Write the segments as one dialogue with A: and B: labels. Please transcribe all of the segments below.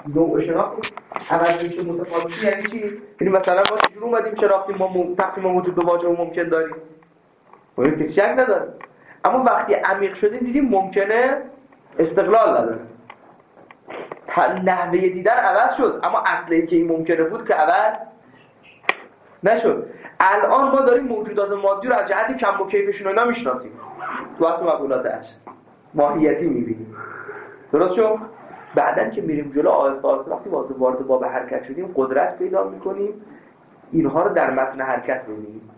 A: نوع شناخت عوض میشه متفاوتی. یعنی چی؟ یعنی مثلا ما چجوری اومدیم شناختیم ما تقسیم موجود به واجب و ممکن داریم؟ اون کسی شک نداره. اما وقتی عمیق شدیم دیدیم ممکنه استقلال نداره. نحوه دیدن عوض شد، اما اصلی که این ممکنه بود که عوض نشد. الان ما داریم موجودات مادی رو از جهت کم و کیفشون و اینا میشناسیم، تو اصل مقولاتش ماهیتی میبینیم، درست شد؟ بعدن که میریم جلو آهسته آهسته وقتی وارد باب حرکت شدیم قدرت پیدا میکنیم اینها رو در متن حرکت میبینیم.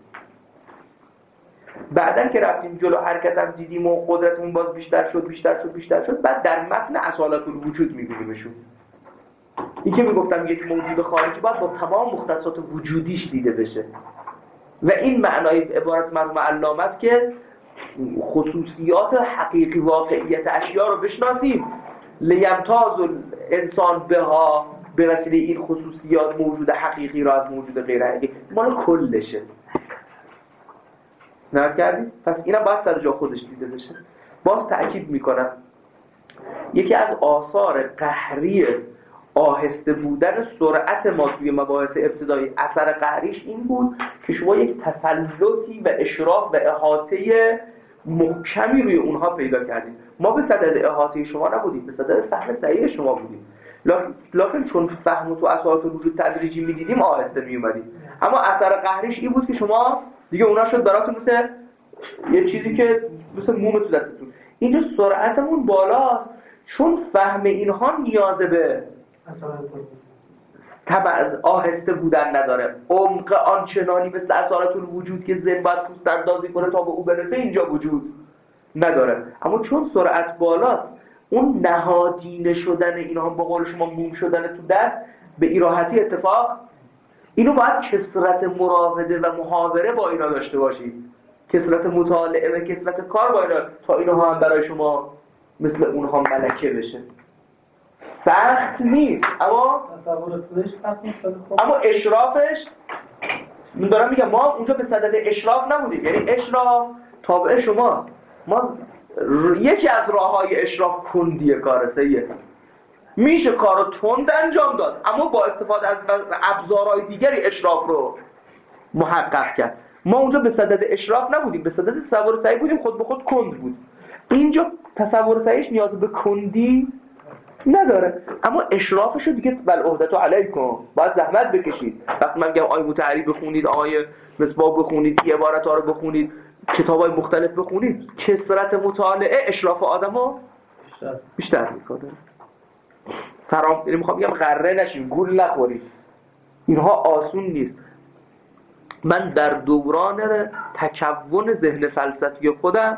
A: بعدن که رفتیم جلو حرکت هم دیدیم و قدرتمون باز بیشتر شد، بعد در متن اصالت الوجود میبینیمشون. این که میگفتم یک موجود خارجی باید با تمام مختصات وجودیش دیده بشه و این معنای عبارت مرحوم علامه است که خصوصیات حقیقی واقعیت اشیاء رو بشناسیم. لیمتاز الانسان بها، به وسیله این خصوصیات موجود حقیقی را از موجود غیر حقیقی مال کلشه. نرد کردی؟ پس اینم باید سر جا خودش دیده بشه. باز تأکید میکنم یکی از آثار قهری آهسته بودن سرعت ما توی مباحث ابتدایی، اثر قهریش این بود که شما یک تسلطی و اشراف و احاطه محکمی روی اونها پیدا کردید. ما به صدد احاطه شما نبودیم، به صدد فهم صحیح شما بودیم. لکن چون فهم تو اساسات وجود تدریجی میدیدیم آهسته میومدیم. اما اثر قهریش این بود که شما دیگه اونا شد براتون مثل یه چیزی که مثل موم تو دستتون. اینجا سرعتمون بالاست چون فهم اینها نیازه به طبعا آهسته بودن نداره. عمق آنچنانی مثل اصالت الوجود که ذهن باید پوست اندازی کنه تا به او برسه اینجا وجود نداره. اما چون سرعت بالاست اون نهادینه شدن اینها به قول شما موم شدن تو دست به ایراحتی اتفاق، اینو باید کثرت مراوده و محاوره با اینا داشته باشید، کثرت مطالعه و کثرت کار با اینا، تا اینها هم برای شما مثل اونها ملکه بشه. سخت نیست اما اشرافش، من دارم میگم ما اونجا به صدد اشراف نبودیم. یعنی اشراف تابع شماست. ما یکی از راههای اشراف کندی کار سیه، میشه کارو تند انجام داد اما با استفاده از ابزارهای دیگری اشراف رو محقق کرد. ما اونجا به صدد اشراف نبودیم، به صدد تصور صحیح بودیم، خود به خود کند بود. اینجا تصور صحیحش نیاز به کندی نداره، اما اشرافش رو دیگه بالعهدة علیکم باید زحمت بکشید. وقتی من میگم آیه متعری بخونید، آیه مصباح بخونید، این عبارت‌ها رو بخونید، کتاب‌های مختلف بخونید، کثرت مطالعه اشراف آدمو بیشتر میکنه. یعنی میخوام بگم غره نشین، گول نخورید، اینها آسون نیست. من در دوران تکون ذهن فلسفی خودم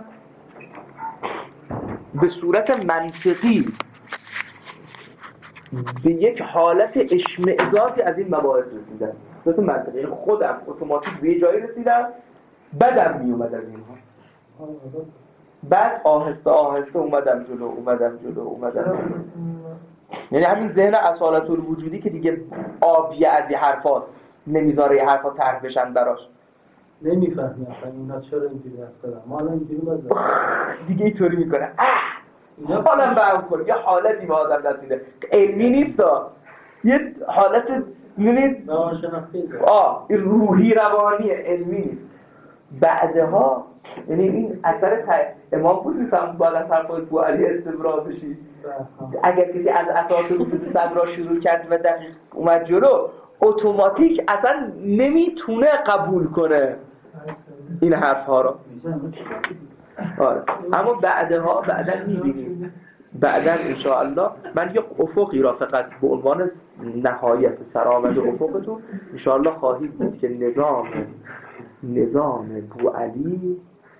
A: به صورت منطقی به یک حالت اشمئزازی از این مباحث رسیدم. به صورت منطقی، یعنی خودم اتوماتیک به جایی رسیدم بدم میومد از اینها. بعد آهسته آهسته اومدم جلو. یعنی همین ذهن اصالت الوجودی که دیگه آبیه از یه حرفاست، نمیذاره یه حرفا طرح بشن براش،
B: نمیفهمی اصلا اینا چرا اینجوری هستن. ما الان اینجوری بازم
A: دیگه اینطوری میکنه حالا برام کنه. یه حالتی به آدم رسیده علمی نیستا، یه حالت میبینید این روحی روانیه، علمی نیست. بعدها یعنی این اثر امام بود میفهم باید از حرفای بو علی استبرا بشی. اگر کسی از اساس وجود صبرا شروع کرد و دقیق اومد جلو، اتوماتیک اصلا نمیتونه قبول کنه این حرفها رو. آره. اما بعدا میبینیم، بعدا انشاءالله من یک افقی را فقط به عنوان نهایت سرآمد افقتون انشاءالله خواهید دید که نظام بو علی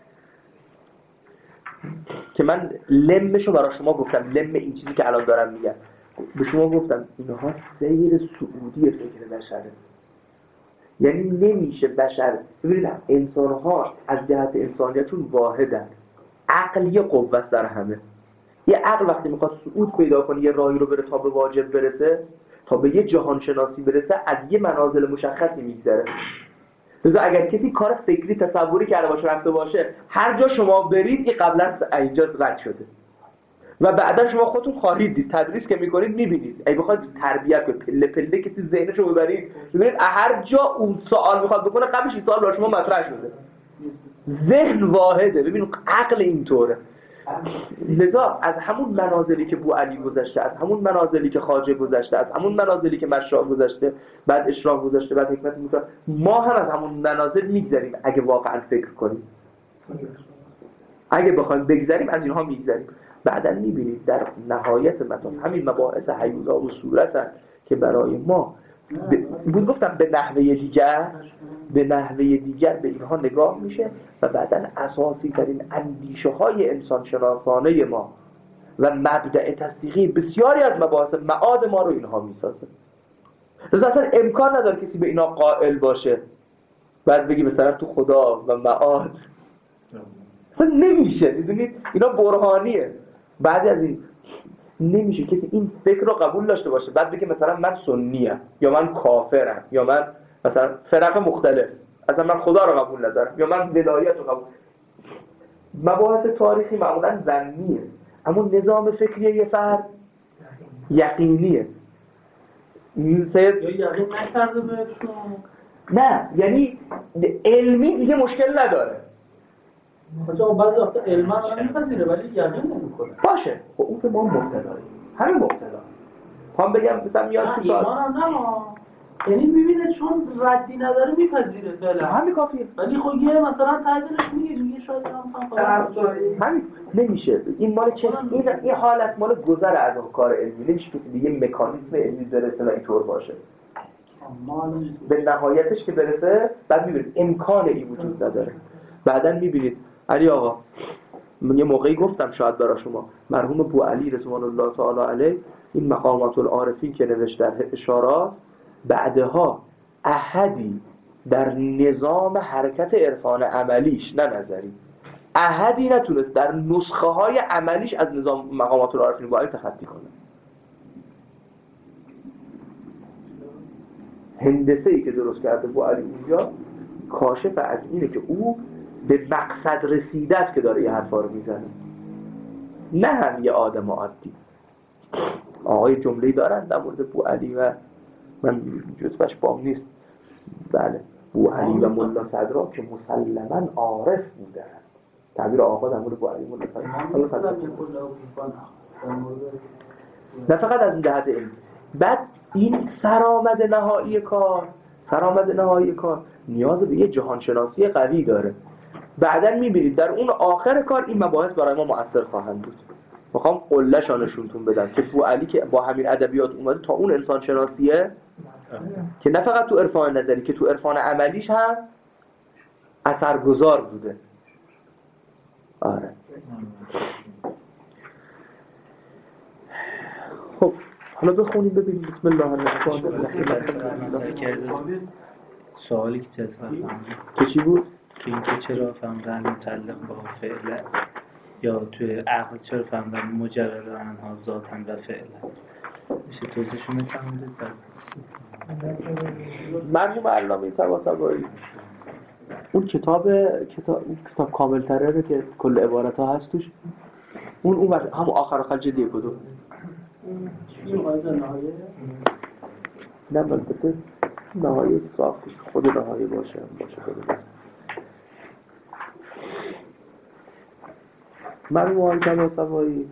A: که من لمشو برای شما گفتم، لم این چیزی که الان دارم میگم به شما گفتم، اینها سیر سعودی فکر بشره. یعنی نمیشه بشر، ببینید انسان‌ها از جهت انسانیتشون واحدن، عقل یه قوه است در همه. یه عقل وقتی میخواد صعود پیدا کنه، یه راهی رو بره تا به واجب برسه، تا به یه جهان شناسی برسه، از یه منازل مشخصی میگذره. لذا اگر کسی کار فکری تصوری کرده باشه رفته باشه هر جا شما برید یه قبلا اینجا رد شده. و بعدا شما خودتون خواهید دید، تدریس که میکنید میبینید، اگه بخواید تربیت به پله پله کسی ذهنشو ببرید ببینید هر جا اون سوال میخواد بکنه قبلش این سوال برای شما مطرح شده. ذهن واحده، ببینید عقل اینطوره. لذا از همون منازلی که بوعلی گذشته، از همون منازلی که خواجه گذشته، از همون منازلی که مشاء گذشته، بعد اشراق گذشته، بعد حکمت موسی، ما هم از همون منازل میگذریم اگه واقعا فکر کنیم. اگه بخوایم بگذریم از اینها میگذریم. بعداً میبینید در نهایت مطلب همین مباحث حیولا و صورتن که برای ما بود گفتم به نحوه دیگر به اینها نگاه میشه و بعداً اساسی ترین اندیشه های انسان شناسانه ما و مبدأ تصدیقی بسیاری از مباحث معاد ما رو اینها میسازه. لذا اصلا امکان نداره کسی به اینا قائل باشه بعد بگی مثلا تو خدا و معاد، اصلا نمیشه. میدونید اینا برهانیه. بعضی از این نمیشه کسی این فکر رو قبول داشته باشه بعد بگه مثلا من سنیم یا من کافرم یا من مثلا فرق مختلف، اصلا من خدا رو قبول ندارم یا من ولایت رو قبول. مباحث تاریخی معمولا ظنیه، اما نظام فکری یه فرد یقینیه.
B: یقین نکرده بهشون،
A: نه یعنی علمی دیگه مشکل نداره.
B: خب بعضی وقتا علما رو میپذیره ولی یقین نمیکنه.
A: باشه خب اون که ما مبتلاییم، همین مبتلا. هم بگم مثلا میاد تو
B: ایمان هم نه، یعنی میبینه چون ردی نداره میپذیره فعلا،
A: همین کافیه.
B: ولی خب یه مثلا تعدیلش میگه شاید
A: همین نمیشه. این مال چه این حالت مال گذر از اون کار علمی، نمیشه کسی دیگه مکانیزم علمی برسه و اینطور باشه. به نهایتش که برسه بعد میبینید امکان این وجود نداره. بعداً میبینید علی آقا، من یه موقعی گفتم شاید برای شما، مرحوم بوعلی رضوان الله تعالی علیه این مقامات العارفین که نوشت در اشارات، بعدها احدی در نظام حرکت عرفان عملیش، نه نظری، احدی نتونست در نسخه های عملیش از نظام مقامات العارفین بوعلی تخطی کنه. هندسه‌ای که درست کرده بوعلی اونجا کاشف از اینه که او به مقصد رسیده است که داره یه حرفا رو میزنه، نه هم یه آدم عادی. آقای جمله‌ای دارن در مورد بوعلی و من جزوش بام نیست، بله، بوعلی و ملا صدرا که مسلماً عارف بودن. تعبیر آقا در مورد بوعلی ملا صدرا نه فقط از این جهت علمی. بعد این سرآمد نهایی کار نیاز به یه جهانشناسی قوی داره. بعداً میبینید در اون آخر کار این مباحث برای ما مؤثر خواهند بود. میخوام قله‌شو نشونتون بدم که بوعلی که با همین ادبیات اومده تا اون انسان شناسیه که نه فقط تو عرفان نظری که تو عرفان عملیش هم اثرگذار بوده. آره. خب حالا بخونیم ببینیم. بسم الله الرحمن الرحیم.
C: سوالی که جزوه فهمید
A: که چی بود؟
C: که اینکه چرا فهمدن متعلق با فعل یا توی عقل چرا فهمدن مجرد آنها ذاتاً و فعلا، میشه توضیحشون میفهمید؟
A: مرحوم علامه طباطبایی اون کتاب کامل‌تره رو که کل عبارت ها هست توش، اون هم آخر جدیه کدو نه البته نهایه صاف خود نهایه باشه خود مرحوم طباطبایی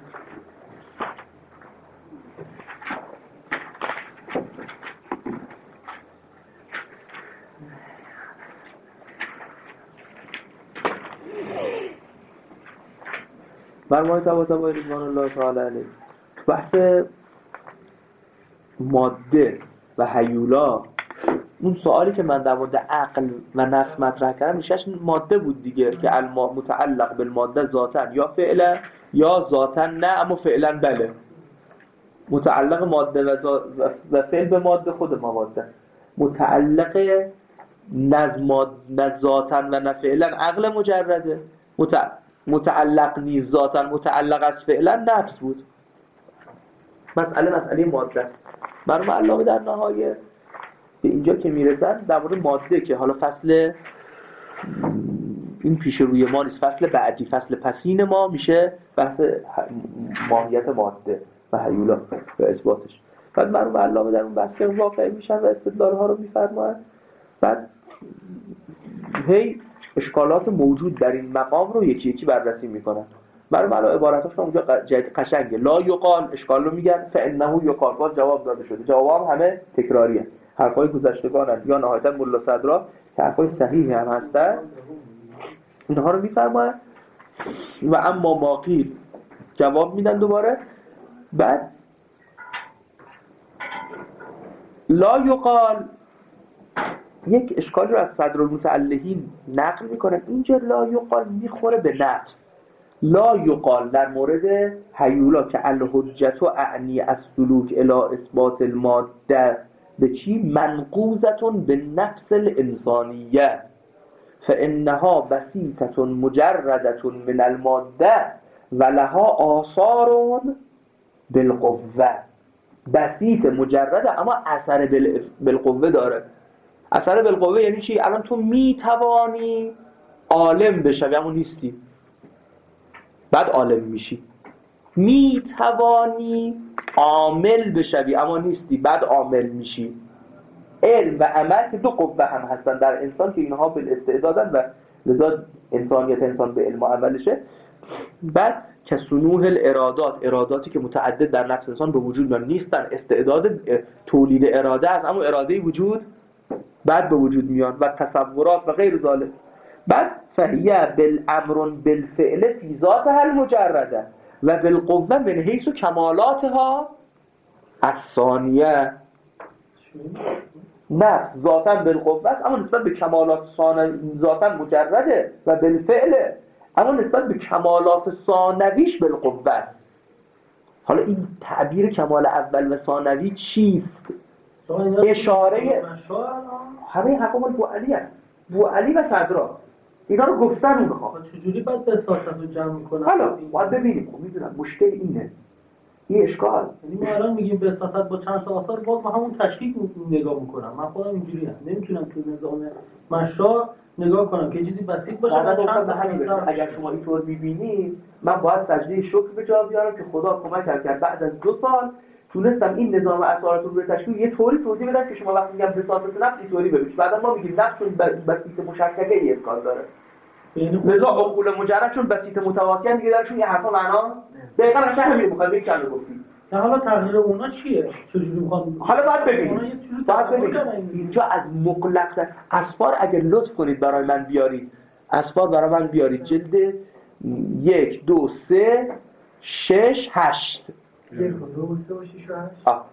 A: رضوان الله تعالی علیه بحث ماده و هیولا، اون سوالی که من در مورد عقل و نفس مطرح کردم میشش ماده بود دیگه که متعلق بالماده ذاتن یا فعلا یا ذاتن نه اما فعلا بله، متعلق ماده و فعل به ماده خود ماده، متعلق نه ذاتن و نه فعلا عقل مجرده، متعلق نیز ذاتن متعلق از فعلا نفس بود. مسئله ماده است. مرحوم علامه در نهایه به اینجا که میرسن در مورد ماده که حالا فصل این پیش روی ما نیست، فصل بعدی، فصل پسین ما میشه بحث ماهیت ماده و هیولا و اثباتش. بعد مرحوم علامه در اون بحث که واقع میشن و استدلال ها رو میفرمایند. بعد هی اشکالات موجود در این مقام رو یکی یکی بررسی میکنن. مرحوم علامه عبارتاش اونجا قشنگه. لا یقال اشکال رو میگن، فانه یقال، باز جواب داده شده. جواب همه تکراریه، حرفای گذشتگانن یا نهایتا ملا صدرا که حرفای صحیحی هم هستن، اینها رو میفرماین. و اما ما قیل جواب میدن دوباره. بعد لا یقال یک اشکال رو از صدرالمتعلهین نقل میکنن. اینجا لا یقال میخوره به نفس. لا یقال در مورد هیولا که الحجت و اعنی از سلوک الی اثبات الماده به چی؟ منقوزتون به نفس الانسانیه فانها بسیطه مجرده من الماده و لها آثار بالقوه. بسیط مجرده اما اثر بالقوه داره. اثر بالقوه یعنی چی؟ الان تو میتوانی عالم بشوی اما نیستی، بعد عالم میشی. میتوانی عامل بشوی اما نیستی، بعد عامل میشی. علم و عمل که دو قوه هم هستن در انسان که اینها بالاستعدادن و لذا انسانیت انسان به علم و عملشه. بعد که سنوح اراداتی که متعدد در نفس انسان به وجود نیستن، استعداد تولید اراده از اما اراده وجود بعد به وجود میان و تصورات و غیر ذالک. بعد فهیه بالامر بالفعل فی ذاتها المجرده و بالقوه من حیث کمالاتها الثانیه. نفس ذاتا بالقوه است اما نسبت به کمالات ذاتا مجرده و بالفعل اما نسبت به کمالات ثانویش بالقوه است. حالا این تعبیر کمال اول و ثانوی چیست؟ اشاره همه حرفا مال بوعلی هست، بوعلی و صدرا اینا رو گفتن اونها.
B: چجوری باید بساطت رو جمع میکنن؟
A: حالا باید ببینیم. خب میدونم مشکل اینه، این اشکال.
B: یعنی ما الان میگیم بساطت با چند تا آثار، باز ما همون تشکیک نگاه میکنم. من خودم اینجوری هم نمیتونم تو نظام مشا نگاه کنم که چیزی بسیط باشه و چند تا همین.
A: اگر شما اینطور میبینید من باید سجده شکر به جا بیارم که خدا کمک کرد بعد از 2 سال تونستم این نظام اثرات رو به تشکیل یه طوری توضیح بدم که شما وقتی میگم بساطت نفس اینطوری ببینید. بعدا ما میگیم نفس چون بسیط مشککه ای امکان داره، لذا عقول مجرد چون بسیط متواطیان دیگه درشون یه حرفا معنا دقیقاً قشنگ همین میخواد یک کلمه گفتید.
B: حالا تغییر اونا چیه؟ چجوری میخوان؟
A: حالا باید ببینید اینجا از مطلق اسفار اگر لطف کنید برای من بیارید، اسفار برای من بیارید جلد 1 2 3 6 8 1 2 3 6 8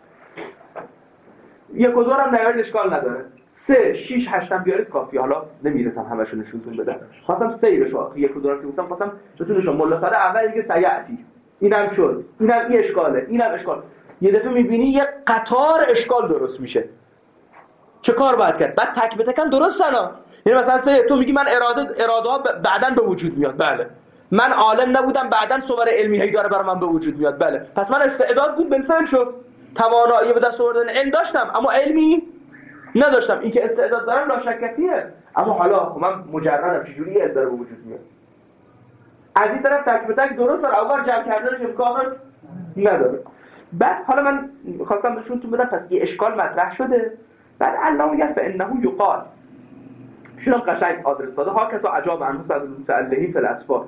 A: 1 و 2 هم نیارید اشکال نداره. 3 6 8 هم بیارید کافیه. حالا نمیرسم همشو نشونتون بدم. خواستم سیرشو 1 و 2 رو که گفتم خواستم بتونم ملا صاد اول دیگه سیاتی اینم شد، اینم این اشکاله، اینم اشکال. یه دفعه میبینی یه قطار اشکال درست میشه. چه کار باید کرد؟ بعد تک به تکم درست سنا. یعنی مثلا تو میگی من اراده ها بعداً به وجود میاد. بله. من عالم نبودم بعداً صور علمی هی داره برای من به وجود میاد. بله. پس من استعداد بود بالفعل شد. توانایی به دست آوردن علم داشتم اما علمی نداشتم. این که استعداد دارم لا شکیه. اما حالا من مجردم چجوری علم داره به وجود میاد؟ از این طرف تک به تک درست داره، اول جمع کردنش امکان نداره. بعد حالا من خواستم بهشونتون بدم پس یه اشکال مطرح شده. بعد الله میگه فانه یقال شنو قشنگ آدرس داده ها که تو عجاب عنه صدرالمتعلهین فی الاسفار.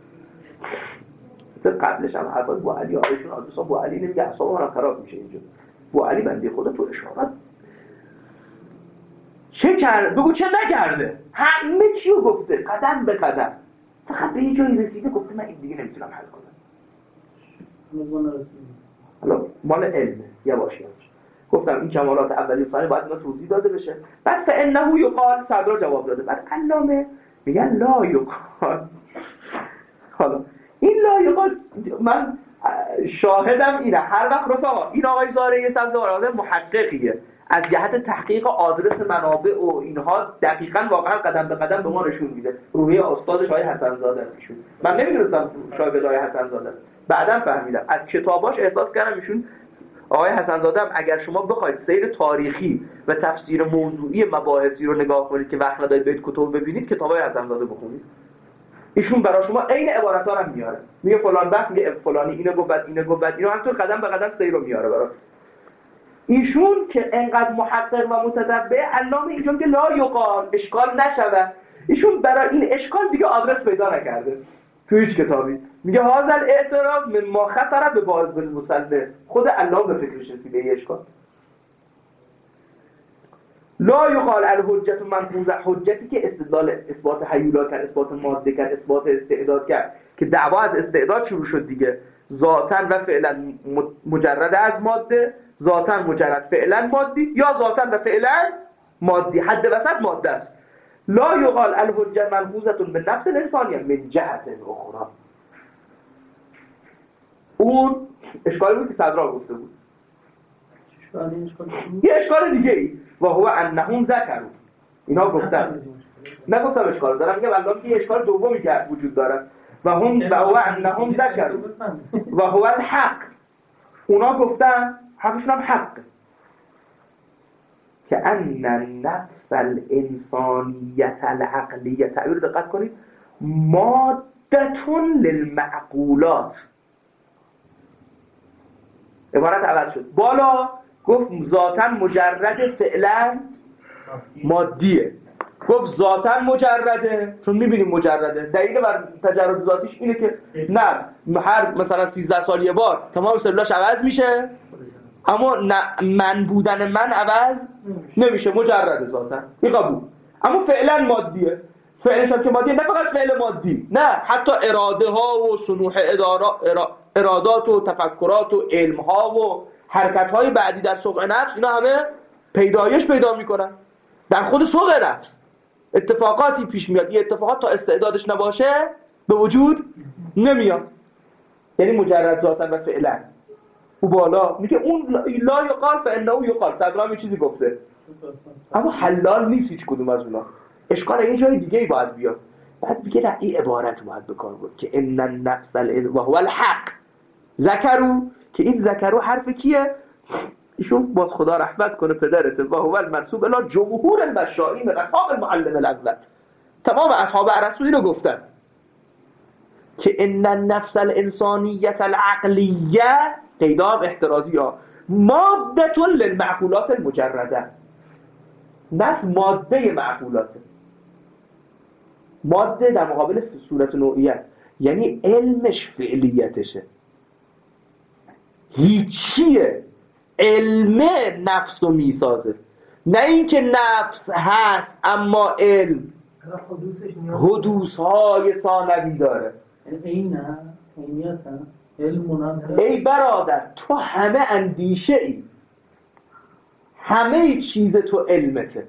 A: قبلش هم حرفای بوعلی آیشون آدرس ها بوعلی نمیگه اصلا من خراب میشه اینجا. بوعلی بنده خدا تو اشارت چه کرد؟ بگو چه نکرده؟ همه چیو گفته قدم به قدم. فقط به یه جایی رسیده گفته من این دیگه نمیتونم حل کنم. حالا مال علمه یواشی گفتم این کمالات اولی و ثانی باید اینا توضیح داده بشه. بعد فانه یقال صدرا جواب داده. بعد علامه میگن لا یقال. حالا این لا یقال من شاهدم اینه. هر وقت رفقا این آقای زارعی سبزوارانه محققیه، از جهت تحقیق آدرس منابع و اینها دقیقاً واقعا قدم به قدم به ما نشون میده. روحیه استادش آقای حسن زاده است ایشون. من نمیدونستم شاگرد آقای حسن زاده است. بعداً فهمیدم از کتاباش احساس کردم ایشون آقای حسن‌زاده هم اگر شما بخواید سیر تاریخی و تفسیر موضوعی مباحثی رو نگاه کنید که وقت ندارید برید کتب ببینید، کتابای حسن‌زاده بخونید. ایشون برای شما عین عبارت‌ها رو میاره، میگه فلان وقت میگه فلانی اینو گفت بعد اینو گفت بعد اینو، همینطور قدم به قدم سیر رو میاره برات. ایشون که انقدر محقق و متتبع، علامه اینجا که لا یقال اشکال نشود، ایشون برای این اشکال دیگه آدرس پیدا نکرده تو هیچ کتابی. میگه هذا الاعتراض مما خطر به بعض المسلم، خود علامه به فکرش رسیده این اشکال. لا یقال الحجت منفوذه، حجتی که استدلال اثبات هیولا کرد، اثبات ماده کرد، اثبات استعداد کرد، که دعوا از استعداد شروع شد دیگه، ذاتاً و فعلا مجرد از ماده، ذاتاً مجرد فعلا مادی، یا ذاتاً و فعلا مادی، حد وسط ماده است. لا یقال الحجه منفوذه به نفس الانسانیه من جهت اخرى. اون اشکالی بود که صدرا گفته بود. یه اشکال دیگه ای و هو انهم ذکروا، اینا گفتن، نگفتم اشکال دارم، میگم الان یه اشکال دومی که وجود داره و هو انهم ذکروا و هو الحق، اونا گفتن حرفشون هم حق، که ان النفس الانسانیه العقلیه، تعبیر دقت کنید، مادتون للمعقولات. عبارت عوض شد، بالا گفت ذاتاً مجرد فعلا مادیه، گفت ذاتاً مجرده، چون میبینیم مجرده. دلیل بر تجرد ذاتیش اینه که نه هر مثلا 13 سال یه بار تمام سلولاش عوض میشه، اما من بودن من عوض نمیشه، مجرده ذاتاً، این قبول. اما فعلا مادیه، فعلش هم که مادیه، نه فقط فعل مادی، نه حتی اراده ها و صنوع ارادات و تفکرات و علم ها و حرکت های بعدی در سوق نفس، اینا همه پیدایش پیدا میکنن در خود سوق نفس. اتفاقاتی پیش میاد، یه اتفاقات تا استعدادش نباشه به وجود نمیاد، یعنی مجرد ذاتاً و فعلا. او بالا میگه اون لا یقال فانه یقال، صدرام یه چیزی گفته اما حلال نیست هیچ کدوم از اونا. اشکال این جای دیگه ای باید بیاد، بعد میگه نه این عبارت باید بکار بود که ان النفس و هو الحق ذکروا، که این ذکروا حرف کیه؟ ایشون باز خدا رحمت کنه پدرت، و هو المنسوب الی جمهور المشائین اصحاب المعلم الاول. تمام اصحاب ارسطو اینو گفتن که ان النفس الانسانیه العقلیه، قیدام احترازی ها، ماده للمعقولات المجرده. نفس ماده معقولاته، ماده در مقابل صورت نوعیت، یعنی علمش فعلیتشه، هیچیه، علم نفس رو میسازه، نه اینکه نفس هست اما علم حدوثهای ثانوی داره. ای برادر تو همه اندیشه ای، همه چیز تو علمته.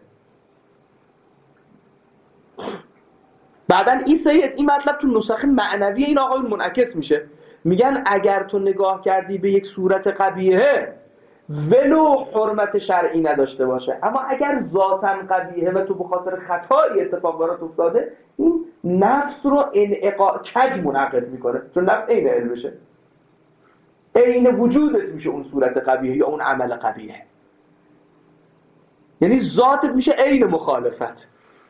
A: بعدن این سید این مطلب تو نسخه معنوی این آقای منعکس میشه، میگن اگر تو نگاه کردی به یک صورت قبیحه ولو حرمت شرعی نداشته باشه، اما اگر ذاتاً قبیحه و تو به خاطر خطایی اتفاق برات افتاده، این نفس رو کج منعقد میکنه، چون نفس عین علمشه، عین وجودت میشه اون صورت قبیحه یا اون عمل قبیحه، یعنی ذاتت میشه عین مخالفت.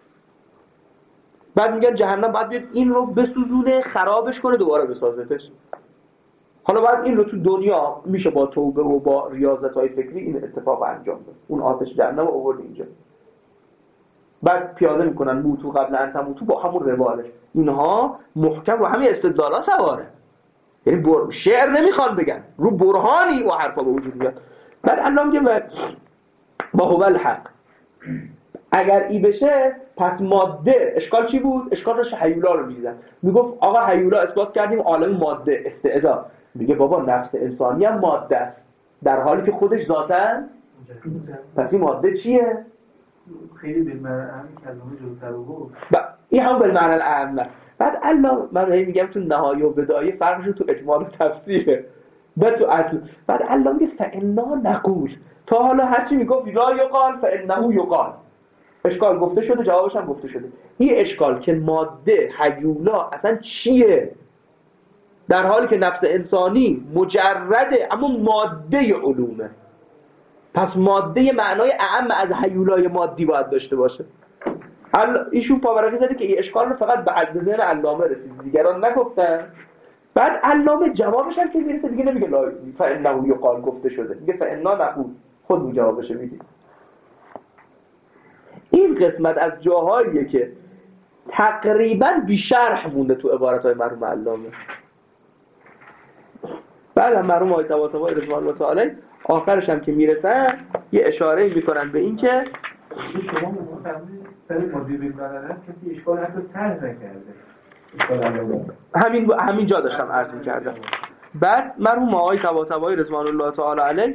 A: بعد میگن جهنم باید بیاد این رو بسوزونه، خرابش کنه، دوباره بسازتش. حالا بعد این رو تو دنیا میشه با توبه و با ریاضت‌های فکری این اتفاق انجام داد، اون آتش جهنم رو آورد اینجا، بعد پیاده میکنن موتو قبل ان تموتو با همون روالش. اینها محکم و همین استدلالا سواره، یعنی شعر نمیخوان بگن، رو برهانی و حرفا به وجود میاد. بعد الله میگه با هو الحق، اگر ای بشه پس ماده، اشکال چی بود؟ اشکال راش هیولا رو میدیدن، میگفت آقا هیولا اثبات کردیم عالم ماده استعداد، میگه بابا نفس انسانی هم ماده است در حالی که خودش ذاتاً، پس این ماده چیه؟
B: خیلی به معنی کلمه جلوتر بود،
A: این هم به معنی اعم است. بعد الله، من میگم تو نهایه و بدایه فرقش تو اجمال و تفسیره نه تو اصل. بعد الله میگه فانا نقول، تا حالا هرچی میگفت لا یقال فانه یقال، اشکال گفته شده، جوابش هم گفته شده. این اشکال که ماده هیولا اصلا چیه، در حالی که نفس انسانی مجرده اما ماده علومه. پس ماده معنای اعم از هیولای مادی باید داشته باشه. ایشون پاورقی زده که این اشکال رو فقط به ذهن علامه رسید، دیگران نگفتن. بعد علامه جوابش هم که میرسه دیگه نمیگه لا فانه یقال گفته شده، میگه فانا نقول، خود جوابش میدی. این قسمت از جاهاییه که تقریبا بی شرح مونده تو عبارت‌های مرحوم علامه. بعد هم مرحوم آقای طباطبایی رضوان الله تعالی آخرش هم که میرسن یه اشاره میکنن به این که
D: شما مفهمید سر مدیر نداره کسی اشکال حتی طرح نکرده.
A: همین جا داشتم عرض می‌کردم. بعد مرحوم آقای طباطبایی رضوان الله تعالی علیه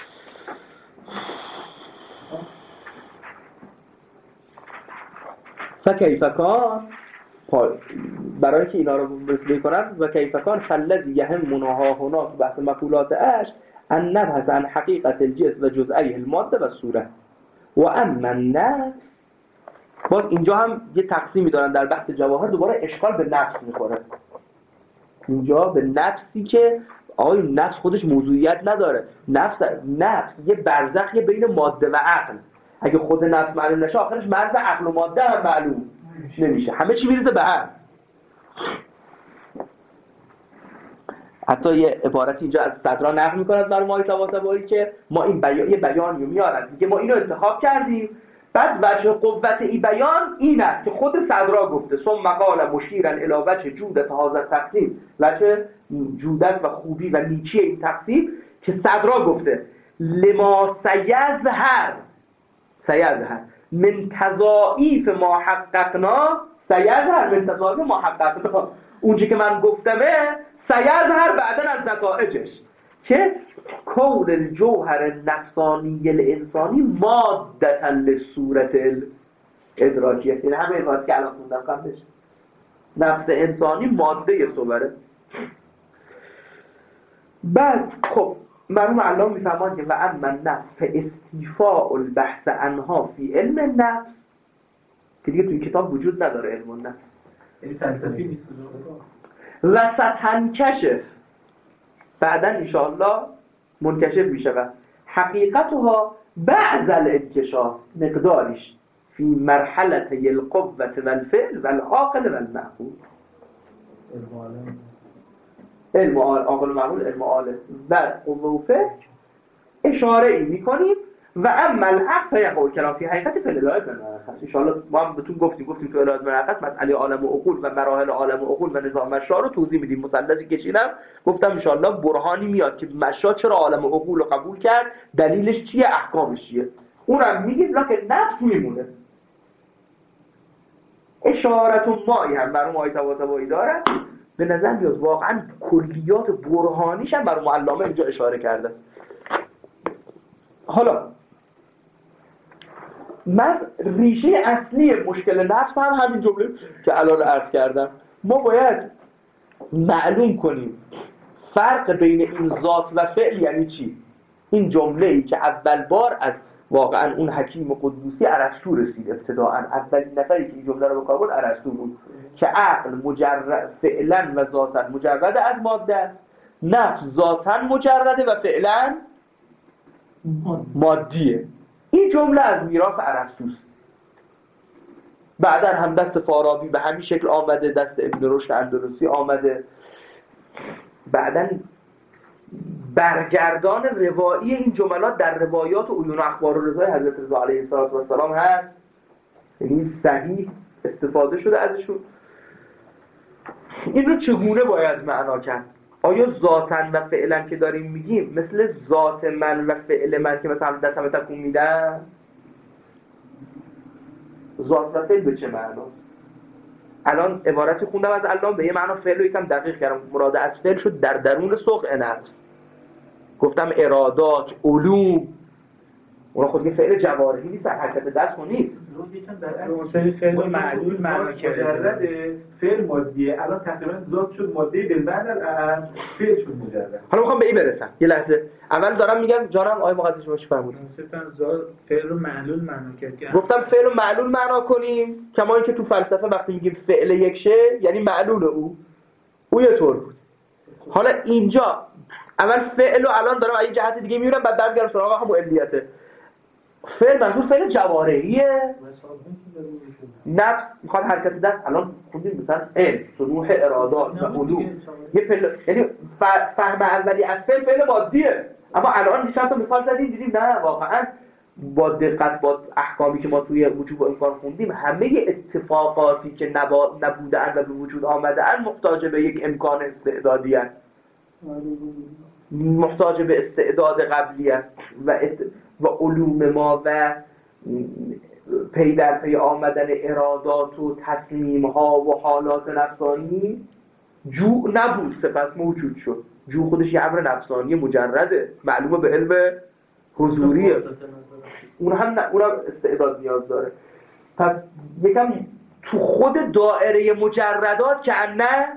A: فکیفکان برای که اینا رو رسیده کنن و کیفکان فلذی یهم مناها هنا تو بحث مقولات اش ان نبحث عن حقیقت الجسم و جزئی الماده و صوره و اما النفس. باز اینجا هم یه تقسیمی دارن در بحث جواهر، دوباره اشکال به نفس میخوره. اینجا به نفسی که آقای نفس خودش موضوعیت نداره. نفس یه برزخی بین ماده و عقل. اگه خود نفس معلوم نشه آخرش مرز عقل و ماده هم معلوم نمیشه، همه چی میرسه به عقل. حتی یه عبارتی اینجا از صدرا نقل می‌کند مرحوم آقای طباطبایی که ما این یه بیانی میارن میگه ما اینو انتخاب کردیم، بعد وجه قوت این بیان این است که خود صدرا گفته ثم قال مشیرا الی وجه جودت هذا التقسیم، وجه جودت و خوبی و نیکی این تقسیم که صدرا گفته لما سیظهر من تضاعیف ما حققنا، سیظهر من تضاعیف ما حققنا، اونجا که من گفتمه سیظهر بعدن از نتایجش که کون الجوهر نفسانی الانسانی مادتا لصورت الادراکیه. این همه عبارت که الان خوندم قبلش، نفس انسانی ماده صوره. بعد خب مرحوم علامه میفهمن که و اما النفس فاستیفاء البحث عنها فی علم النفس، که دیگه تو این کتاب وجود نداره علم النفس،
D: این فلسفی نیست
A: و ستنکشف بعدن انشاءالله منکشف میشه و حقیقتها بعض الانکشاف مقداریش فی مرحله القوة والفعل والعاقل والمعقول. علم عاقل و معقول، علم عاقل و قوه و فعل اشاره ای میکنیم و اما العقل فیقول کلام فی حقیقت فعل الهی بنرخص. انشاءالله ما هم بهتون گفتیم تو الهی بنرخص مسئله عالم و عقول و مراحل عالم و عقول و نظام مشا رو توضیح میدیم. مثلثی کشیدم گفتم انشاءالله برهانی میاد که مشا چرا عالم و عقول رو قبول کرد، دلیلش چیه، احکامش چیه، اونم میگیم لکه نفس میمونه. اشارتون مایی هم برای مایی طباطبایی داره، به نظر بیاد واقعا کلیات برهانیش هم برای علامه اینجا اشاره کرده. حالا ریشه اصلی مشکل نفس هم همین جمله که الان عرض کردم. ما باید معلوم کنیم فرق بین این ذات و فعل یعنی چی. این جمله‌ای که اول بار از واقعا اون حکیم قدوسی ارسطو رسید، ابتداءً اولین نفری که این جمله رو به کار برد ارسطو بود که عقل مجرد فعلا و ذاتا مجرد از ماده است، نفس ذاتا مجرده و فعلا مادیه. این جمله از میراث ارسطوست. بعداً هم دست فارابی به همین شکل آمده، دست ابن رشد اندلسی آمده. بعداً برگردان روایی این جملات در روایات و عیون و اخبار و رضای حضرت رضا علیه السلام هست، یعنی صحیح استفاده شده ازشون. این رو چگونه باید معنا کرد؟ آیا ذاتن و فعلا که داریم میگیم مثل ذات من و فعل من که مثلا دستم تکون میدن؟ ذات و فعل به چه معناست؟ الان عبارتی خوندم از علامه به یه معنا فعل رو یکم دقیق کردم. مراد از فعل شد در درون سوق نفس. گفتم ارادات، علوم، اونا خود که فعل جوارحی نیست، حرکت دست نیست.
C: مثلا فعل معلول معنا کرده،
D: فعل مادیه، الان تقریبا ذات شد ماده بالمعنی الان فعل شد مجرد.
A: حالا میخوام به این برسم. یه لحظه اول دارم میگم جانم آقای مقدس شما چی فرمودید؟
C: مثلا ذات فعل رو معلول معنا کرد.
A: گفتم فعل رو معلول معنا کنیم، کما اینکه تو فلسفه وقتی میگیم فعل یک شی یعنی معلول او یه طور بود. حالا اینجا اول فعل رو الان دارم از این جهت دیگه میبینم، بعد برمیگردم سراغ همون علیته. فعل منظور فعل جوارحیه، نفس میخواد حرکت دست، الان خوندیم مثلا علم، صروح ارادات و علوم، یه فعل، یعنی فهم اولی از فعل مادیه. اما الان چند تا مثال زدیم دیدیم نه واقعا با دقت با احکامی که ما توی وجوب و امکان خوندیم همه اتفاقاتی که نبودن و به وجود آمدن محتاج به یک امکان استعدادی هست، محتاج به استعداد قبلی است و علوم ما و پی در پی آمدن ارادات و تصمیم ها و حالات نفسانی جوع نبود سپس موجود شد. جوع خودش یه امر نفسانی مجرده، معلومه به علم حضوریه، اونم استعداد نیاز داره. پس یکم تو خود دائره مجردات که نه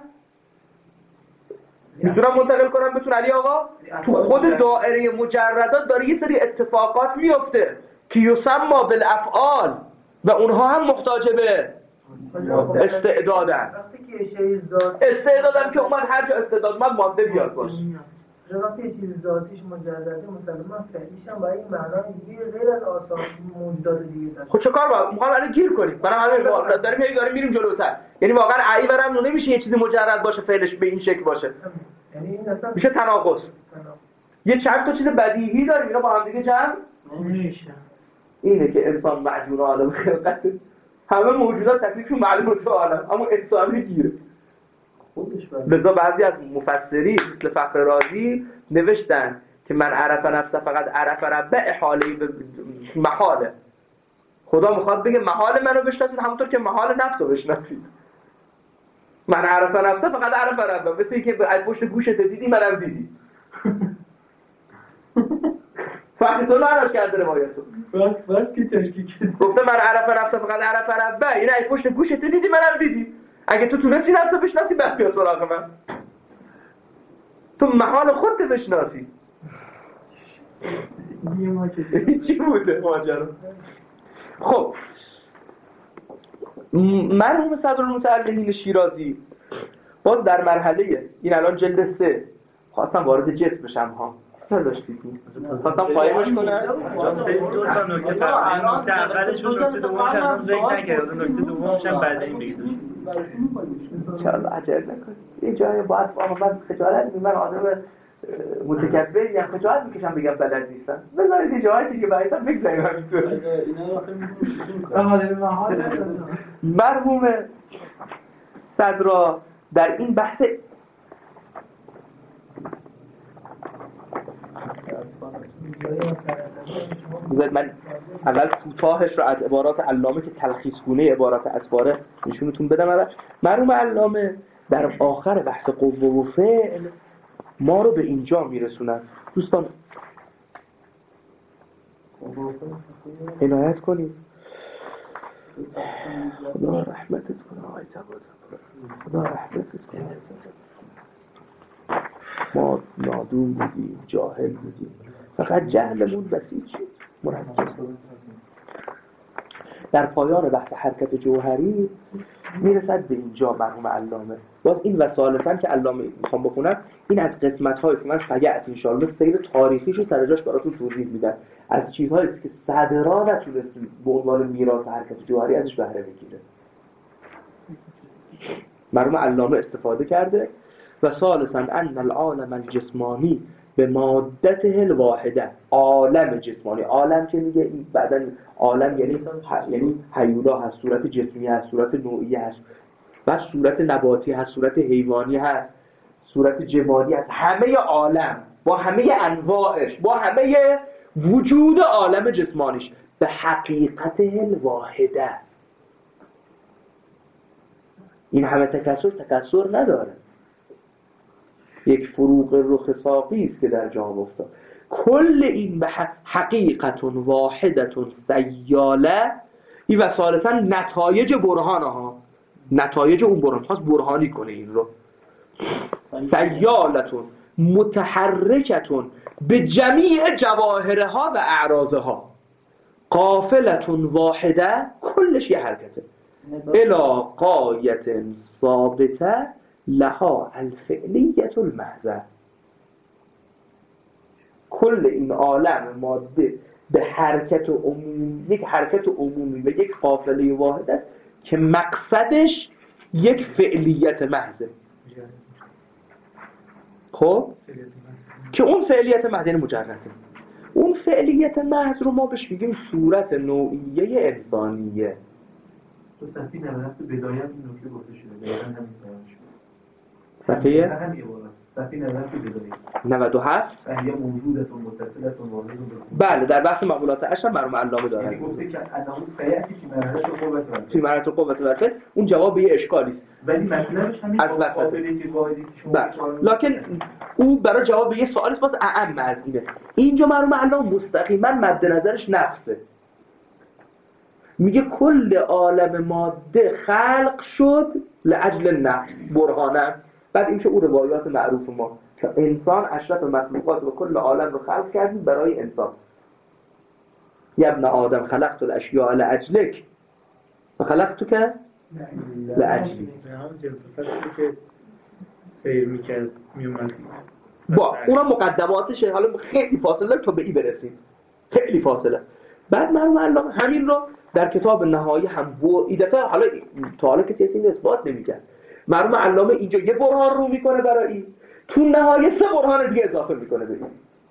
A: میتونم منتقل کنم بتون علی آقا، تو خود دائره مجردات داره یه سری اتفاقات میفته که یسمى بالافعال و اونها هم محتاج به استعدادن. استعدادم که اومد هر جا استعداد اومد ماده بیاد باشه.
E: وقتی یه چیز ذاتیش مجرده مسلمان فعلیش هم باید این معنای دیگه غیر از آثار موجودات دیگه داشت.
A: خب چه کار باید؟ میخوام الان گیر کنیم. برام داریم میریم جلوتر. یعنی واقعا عی برام نمیشه یه چیزی مجرد باشه فعلش به این شکل باشه.
E: یعنی این اصلا
A: میشه تناقض. یه چند تا چیز بدیهی داریم اینا با هم دیگه جمع
B: نمیشه.
A: اینه که انسان معجون عالم خلقت، همه موجودات تکلیفشون معلومه تو عالم، اما انسان گیره. لذا بعضی از مفسرین مثل فخر رازی نوشتن که من عرف نفسه فقط عرف ربه حاله محاله. خدا میخواد بگه محال منو بشناسید همونطور که محال نفسو بشناسید. من عرف نفسه فقط عرف ربه، مثل این که پشت گوشت دیدی منم دیدی. فقط تو معناش کرده روایتو
B: بس که تشکیک
A: گفته من عرف نفسه فقط عرف ربه، این ای پشت گوشت دیدی منم دیدی. اگه تو تونستی نفسو بشناسی بعد بیا سراغ من. تو محال خودت بشناسی. چی بوده ماجرا؟ خب مرحوم صدرالمتعلمین شیرازی باز در مرحله این الان جلد 3 خواستم وارد جسم بشم ها. نداشتید خواستم قایمش کنم.
C: دو تا نکته فرق. نکته اولش و نکته دومش هم ذکر نکردم. نکته دومش هم بعد این بگید.
A: انشاءالله عجله نکن. یه جایی باید من خجالت من آدم متکبر یا خجالت میکشم بگم بلد نیستم. بذارید یه جایی دیگه برایتم بگذاریم همینطور. مرحوم صدرا در این بحث من اول کوتاهش رو از عبارات علامه که تلخیصگونه عبارات اسواره نشونتون بدم. اول مرحوم علامه در آخر بحث قوه و فعل ما رو به اینجا میرسونن. دوستان عنایت کنید. خدا رحمتت کنه آقای تبارک، خدا رحمتت کنه. ما نادون بودیم، جاهل بودیم، فقط جهلمون بسیط شد، مرکز. در پایان بحث حرکت جوهری میرسد به اینجا مرحوم علامه. باز این وسالسن که علامه میخوام بخونم این از قسمت‌هایی است که من سیعت انشاءالله سیر تاریخیشو سر جاش براتون توضیح میدم، از چیزهایی است که صدرا نتونست به عنوان میراث حرکت جوهری ازش بهره بگیره. مرحوم علامه استفاده کرده و ثالثاً ان العالم الجسمانی به مادته الواحده. عالم جسمانی، عالم که میگه بعداً عالم یعنی هیولا هست، صورت جسمی هست، صورت نوعی هست، بعد صورت نباتی هست، صورت حیوانی هست، صورت جمادی هست. همه عالم با همه انواعش، با همه وجود عالم جسمانیش به حقیقت الواحده. این همه تکسر نداره، یک فروغ رخ ساقی است که در جام افتاد. کل این به حقیقت واحدت سیاله. این و ثالثا نتایج برهانها، نتایج اون برهان خواست برهانی کنه این رو. سیالتون متحرکتون به جمیع جواهرها و اعراضها، قافلتون واحده، کلش یه حرکته، الی غایت ثابته لها الفعلیت المحضه. کل این عالم ماده به حرکت عمومی، یک حرکت عمومی و یک قافله واحد است که مقصدش یک فعلیت محضه. خب که اون فعلیت محض یعنی مجرده. اون فعلیت محض رو ما بهش میگیم صورت نوعیه انسانیه.
D: تو صفحه 97 بدایت این نکته گفته شده. دقیقاً همین بیان شده.
A: صفحه
D: همین عبارت. صفحه 97 بدایت.
A: 97
D: فهیه موجودتون متصلتون واحدون.
A: بله در بحث مقولات اشرف مرحوم علامه دارن.
D: یعنی گفته که انه سیأتی فی مرحله قوت
A: فی مرحله قوت و فعل اون جواب به یه اشکالی است.
D: ولی مطلبش همین
A: از وسط.
D: قابلیتی واحدی که شما
A: لکن او برای جواب به یه سوالی باز اعم از اینه. اینجا مرحوم علامه مستقیما مد نظرش نفسه. میگه کل عالم ماده خلق شد لاجل نفس برهانه. بعد این که او روایات معروف ما که انسان اشرف مخلوقات و کل عالم رو خلق کردیم برای انسان. یا ابن آدم خلقت الاشیاء لاجلک و خلقتک لاجلی.
C: هم جلسفتی که سیر میکرد میومد
A: با اونم مقدماتشه. حالا خیلی فاصله داره تا به این برسیم، خیلی فاصله. بعد مرحوم علامه همین رو در کتاب نهایی هم این دفعه حالا تا حالا کسی این اثبات نمی‌کرد. مرحوم علامه اینجا یه برهان رو میکنه برای این، تو نهایت 3 برهان دیگه اضافه میکنه به این.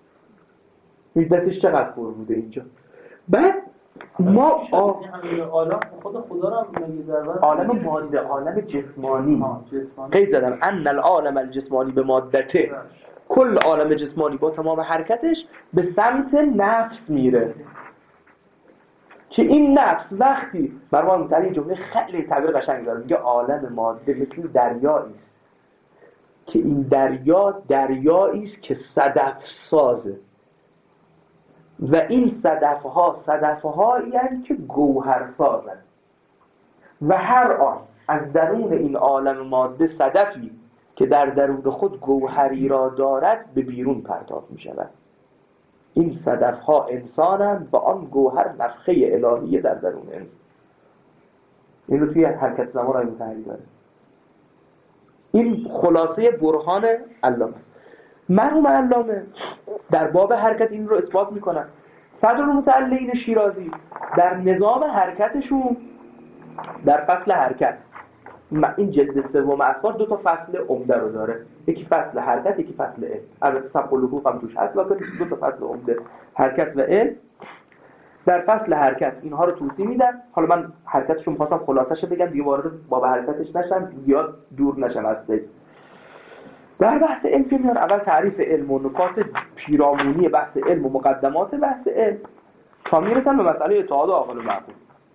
A: میدتش چقدر پر بوده اینجا. بعد ما
B: عالم خود خدا رو میگه در
A: عالم ماده، عالم جسمانی. قید زدم ان العالم الجسمانی به مادته. کل عالم جسمانی با تمام حرکتش به سمت نفس میره که این نفس وقتی برای در این جمله خیلی تعبیر قشنگ داره، میگه عالم ماده مثل دریایی است که این دریایی است که صدف سازه و این صدف‌هایی هستند که گوهر سازند و هر آن از درون این عالم ماده صدفی که در درون خود گوهری را دارد به بیرون پرتاب می شود. این صدف‌ها انسانند و آن گوهر نفخه الهیه در درون انسان. این رو توی حرکت زمان رای متحری داره. این خلاصه برهان علامه است. مرحوم علامه در باب حرکت این رو اثبات میکنن. صدرالمتعلقین شیرازی در نظام حرکتشون در فصل حرکت، این جلد 3 اسوار 2 تا فصل عمده رو داره، یکی فصل حرکت یکی فصل علم. البته سبق الوقوف هم توش هست لکن 2 تا فصل عمده حرکت و علم. در فصل حرکت اینها رو توضیح میدن. حالا من حرکتشو می‌خواستم خلاصه‌شو بگم دیگه وارد باب حرکتش نشم، زیاد دور نشم از سید. در بحث علم که میان اول تعریف علم و نکات پیرامونی بحث علم و مقدمات بحث علم تا میرسن به مسئله اتحاد عاقل و معقول.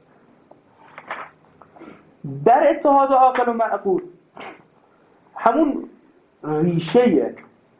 A: در اتحاد عاقل و معقول همون ریشه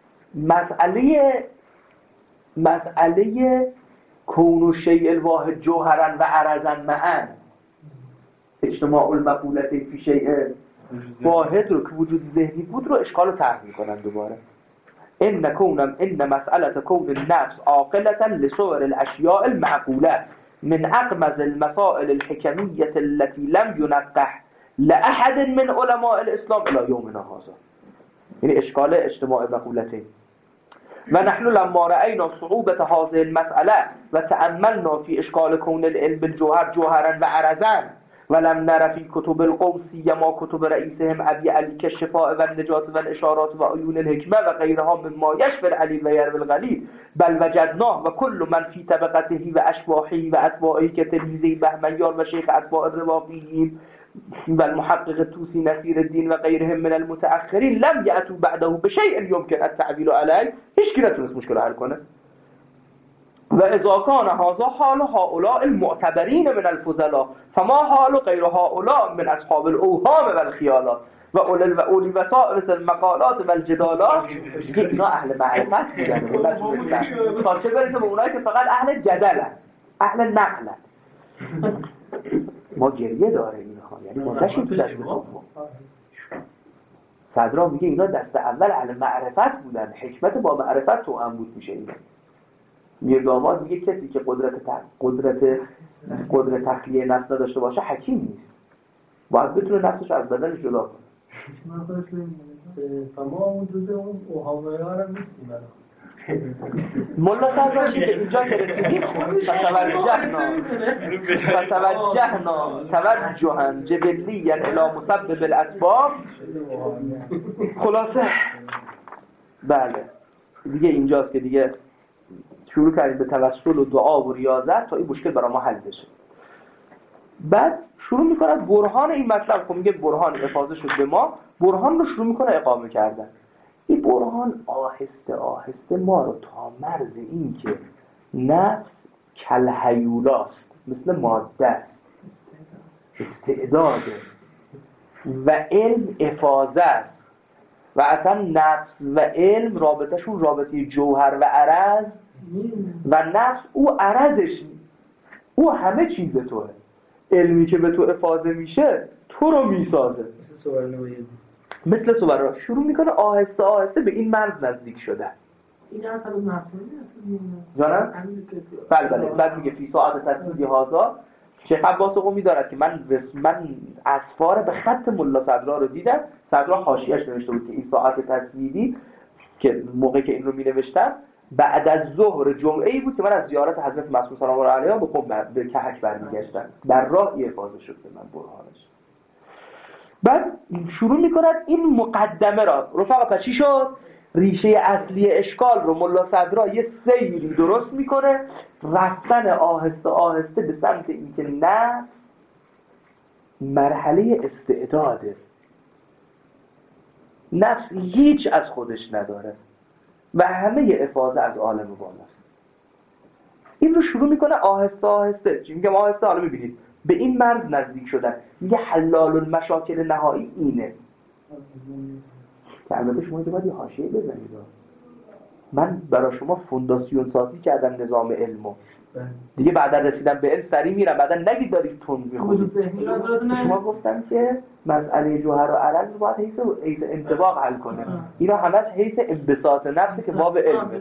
A: مسئله کون الشیء الواحد جوهرا و عرضا معا، اجتماع المقولتین فی شیء واحد رو که وجود ذهنی بود رو اشکال رو طرح میکنن دوباره. ان مسئله کون النفس عاقلة لصور الاشیاء المعقوله من اقمز المسائل الحکمیه التي لم ينقح لأحد من علماء الاسلام الى یومنا هذا. یعنی اشکال اجتماع مقولتین. و نحن لما رأينا صعوبة هذه المسألة وتأملنا في إشكال كون العلم بالجوهر جوهرا وعرضا ولم نر في كتب القوم سيما كتب رئيسهم أبي علي كالشفاء والنجاة والإشارات وعيون الحكمة وغيرها مما يشفي العليل ويروي الغليل بل وجدناه وكل من في طبقته وأشباحه وأتباعه كتلميذه بهميان وشيخ أتباع الرواقيين والمحقق الطوسي نصير الدين وغيرهم من المتأخرين لم يأتوا بعده بشيء يمكن التعبير عليه. هیچ کی نتونست مشکل حل کنه. و اذا كان هذا حال هؤلاء المعتبرين من الفضلاء فما حال غير هؤلاء من اصحاب الاوهام والخيالات و اولی وسائل المقالات والجدالات که اینا اهل معرفت بودن. تا چه برسه به اونایی که فقط اهل جدلن، اهل نقلن. ما گریه داره اینها، یعنی ما نشیم تو دست دوم. صدرا میگه اینا دست اول اهل معرفت بودن، حکمت با معرفت تو هم بود میشه اینا. میرداماد میگه کسی که قدرت تخلیه نفس نداشته باشه حکیم نیست، باید بتونه نفسش از بدنش جدا کنه.
E: من خودش نمیدونم.
B: و ما اون جزء اون اوهامه ها هم نیستیم الان.
A: ملا صدرا که به اینجا که رسیدیم فتوجهنا توجها جبلیا الی مسبب الاسباب. خلاصه بله دیگه اینجاست که دیگه شروع کردیم به توسل و دعا و ریاضت تا این مشکل برای ما حل بشه. بعد شروع میکنه برهان این مطلب، خب میگه برهان افاضه شد به ما، برهان رو شروع میکنه اقامه کردن. این برهان آهسته آهسته ما رو تا مرز این که نفس کالهیولاست، مثل ماده است، استعداده و علم افاضه است و اصلا نفس و علم رابطهشون رابطه جوهر و عرض و نفس او عرضش، او همه چیز توه. علمی که به تو افاضه میشه تو رو میسازه، مثل سوبرا شروع میکنه آهسته آهسته به این مرز نزدیک شدن.
E: این اصلا مسئولی
A: جانم؟ بله. بعد میگه فی ساعت تسویدی هازا شیخ عباس قمی دارد که من اسفار به خط ملا صدرا رو دیدم. صدرا حاشیه‌اش نوشته بود که این ساعت تسویدی که موقعی که این رو مینوشتم بعد از ظهر جمعه‌ای بود که من از زیارت حضرت معصوم سلام الله علیه به قم به کهک برمیگشتم. در راه افاضه شد به من برهانش. بعد شروع میکند این مقدمه را رفقا. پس چی شد؟ ریشه اصلی اشکال رو ملا صدرا یه سیری درست میکنه، رفتن آهسته آهسته به سمت اینکه نفس مرحله استعداده، نفس هیچ از خودش نداره و همه افاضه از عالم بالاست. این رو شروع میکنه آهسته آهسته. چی میگم آهسته؟ حالا میبینید به این مرز نزدیک شدن. میگه حلال المشاکل نهایی اینه که البته شما که باید یه حاشیه بزنید. من برای شما فونداسیون سازی کردم نظام علمو دیگه، بعدا رسیدم به علم سریع میرم، بعدا نگید دارید تون میخونید. شما گفتم که مسئله جوهر و عرض رو باید حیث انطباق حل کنه. اینا همه از حیث انبساط نفسه که باب علمه.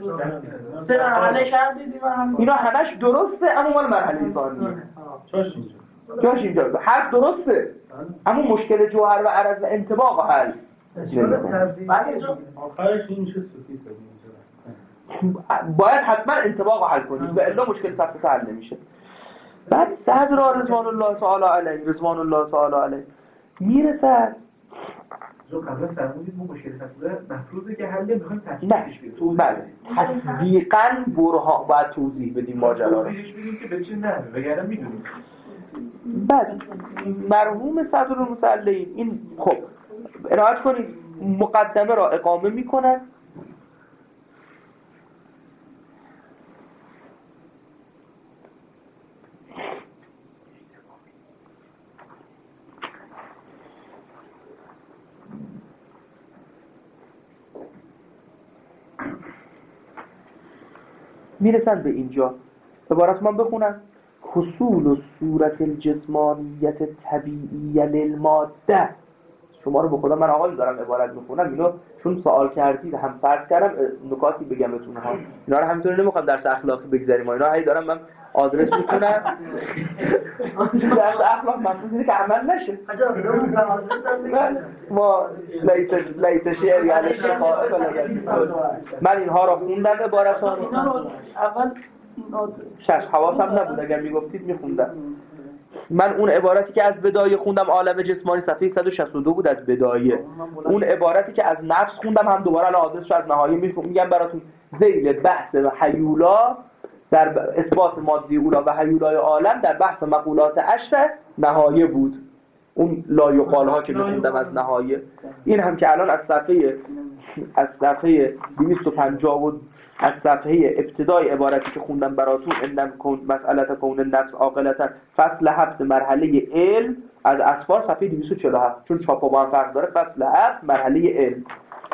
A: اینا همش درسته اما مال مرحله ثانیه. جاش اینجا حرف درسته اما مشکل جوهر و عرض و انطباق حل
B: آخرش این چه صوفی
A: باید حتما انطباق حل کنید و الا مشکل صفحه حل نمیشه. بعد صدرا رضوان الله تعالی علیه میرسد
D: جو قبلا فرمودید ما مشکل صفحه مفروضه که حل میخوایم تشریحش بدیم.
A: بله تصدیقاً برهان باید توضیح بدیم ماجرا رو.
D: توضیحش بدیم که به چه نه وگرنه میدونیم.
A: بعد مرحوم صدرالمصلین این خب عنایت کنید مقدمه را اقامه میکنن. میرسن به اینجا. عبارت من بخونم: حصول و صورت الجسمانیت طبیعی للماده. شما رو به خدا من آقایی دارم عبارت میخونم، اینو چون سوال کردید هم فرض کردم نکاتی بگمتون ها. اینا رو همینطوری نمیخوام درس اخلاقی بگذاریم، اینا هی دارم من آدرس میکنم. درس اخلاق مفروض اینه که عمل نشه. ما لیس شعر یعنی من اینها رو خوندم عبارتان
B: اول
A: شش حواسم نبود، اگر میگفتید میخوندم. من اون عبارتی که از بدایه خوندم عالم جسمانی صفحه 162 بود از بدایه. اون عبارتی که از نفس خوندم هم دوباره الان آدرسش از نهایی میگم براتون. ذیل بحث هیولا در اثبات مادی اولا و هیولای عالم در بحث مقولات عشر نهایه بود. اون لا یقال ها که میخوندم از نهایه. این هم که الان از صفحه 250 از صفحه ابتدای عبارتی که خوندم براتون انم کن مسئله کون النفس عاقلتا فصل 7 مرحله علم از اسفار صفحه 247 چون چاپا با هم فرق داره. فصل 7 مرحله علم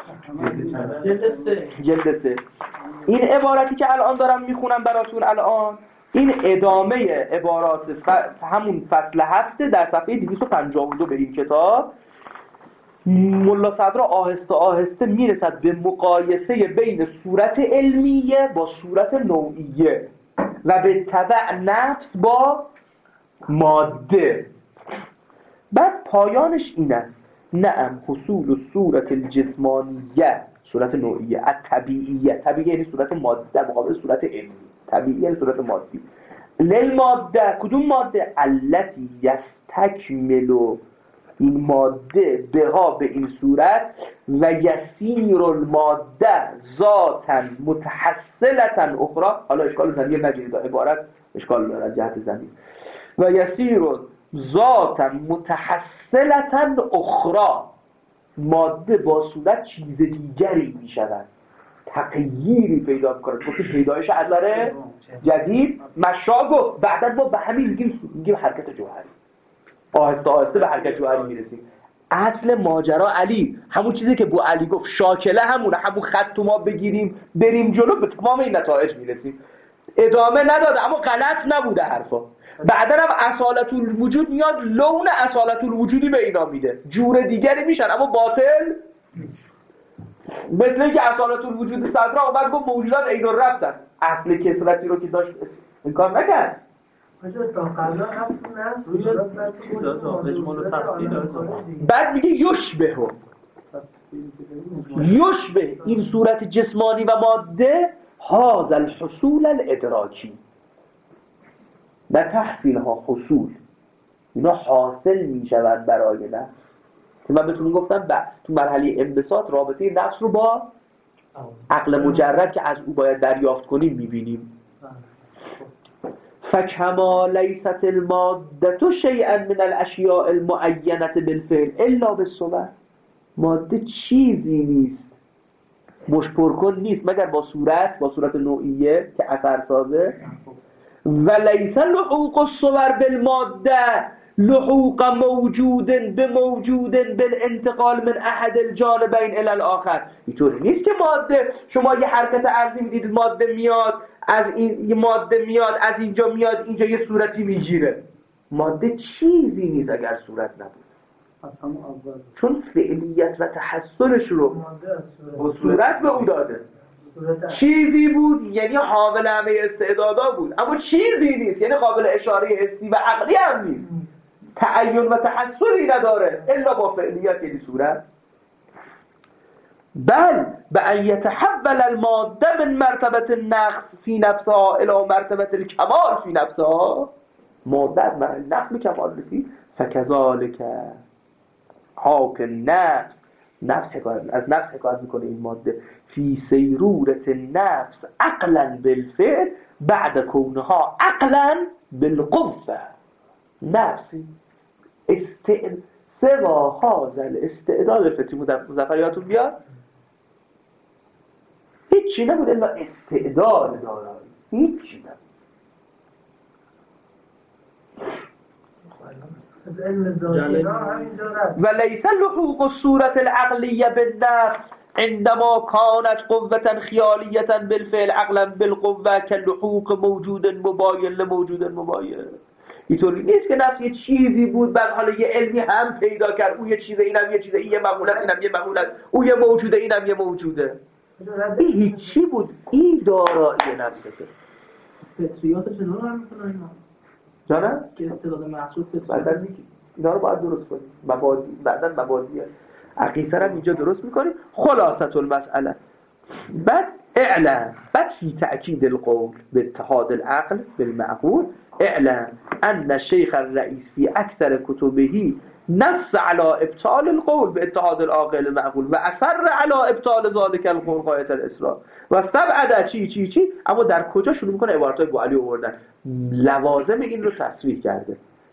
A: جلد 3. این عبارتی که الان دارم میخونم براتون الان این ادامه عبارات همون فصل 7 در صفحه 252 به این کتاب. ملا صدرا آهسته آهسته میرسد به مقایسه بین صورت علمیه با صورت نوعیه و به تبع نفس با ماده. بعد پایانش این است نعم حصول صورت الجسمانیه، صورت نوعیه، الطبیعیه، طبیعی یعنی صورت مادی در مقابل صورت علمی، طبیعی یعنی صورت مادی. للماده، کدوم ماده؟ التي یستکمل، این ماده بها به این صورت، و یسیر الماده ذاتا متحصلتا اخرى. حالا اشکال ضمیر نگیرید، عبارت اشکال داره جهت ضمیر. و یسیر ذاتا متحصلتا اخرى، ماده با صورت چیز دیگری می شود، تغییری پیدا میکنه. گفتی پیدایش اثر جدید. مشاگو بعدا ما به همین میگیم حرکت جوهری، آهسته آهسته به حرکت جوهری میرسیم. اصل ماجرا علی، همون چیزی که بو علی گفت شاکله همونه، همون خط ما بگیریم بریم جلو به تمام این نتایج میرسیم. ادامه نداده اما غلط نبوده حرفا. بعدا هم اصالت الوجود میاد، لون اصالت الوجودی به اینا میده، جور دیگری میشن اما باطل. مثل اینکه اصالت الوجود صدرا اومد گفت موجودات عین الرفتن، اصل کسرتی رو که داشت انکار نکرد. بعد میگه یشبه این صورت جسمانی و ماده هذا الحصول الادراکی، نه تحصیل ها، حصول، اینا حاصل میشود برای نفس. که من بهتون گفتم تو مرحله انبساط رابطه نفس رو با عقل مجرد که از او باید دریافت کنیم میبینیم. فکما لیست الماده شیئا من الاشیاء المعینه بالفعل الا بالصور، ماده چیزی نیست، مشپرکن نیست مگر با صورت نوعیه که اثر سازه. و لیس لحوق الصور بالماده لحوق موجود بموجود بالانتقال من احد الجانبین الى الاخر. اینطوری نیست که ماده شما یه حرکت ارضی میدید، ماده میاد از این، یه ماده میاد از اینجا میاد اینجا یه صورتی میگیره. ماده چیزی نیست اگر صورت نبود، چون فعلیت و تحصلش رو با صورت به او داده. چیزی بود یعنی حامل همه استعدادا بود، اما چیزی نیست یعنی قابل اشاره حسی و عقلی هم نیست، تعین و تحصلی نداره الا با فعلیت یعنی صورت. بل بأن يتحول الماده من مرتبه النقص في نفسها الى مرتبه الكمال في نفسها، ماده از مرحله نقص به کمال رسید. فكذلك حاک نفس حکایت میکنه این ماده فی سیرورت النفس عقلا بالفعل بعد کونها عقلا بالقوه. نفسی سوا هذا الاستعداد فطری مظفریاتون بیاد، هیچی نبود الا استعداد دارایی، هیچی نبود. و لیس لحوق الصورة العقلیه بالنفس عندما كانت قوة خیالیه بالفعل عقلا بالقوه كاللحوق موجود مباین لموجود مباین. اینطوری نیست که نفس یه چیزی بود بعد حالا یه علمی هم پیدا کرد، او یه چیزه اینم یه چیزه، این یه مقوله است اینم یه مقوله است، او یه موجوده اینم یه موجوده. این هیچی بود، این دارایی نفسه.
B: فطریات چطور هم میکنن اینا؟
A: جانم؟
B: که استعداد محسوس
A: بعدا میگی اینا رو باید درست کنیم، بعدا مبادی عقیصه هم اینجا درست میکنیم. خلاصة المسئله بعد اعلم، بعد فی تأکید القول به اتحاد العقل بالمعقول، اعلم ان الشيخ الرئيس في اكثر كتبه نص على ابطال القول باتحاد العاقل المعقول و اصر على ابطال ذلك القول غایت الاصرار و استبعد چی اما در کجا شروع میکنه عبارتای ابو علی آوردن، لوازم این رو تصریح کرده.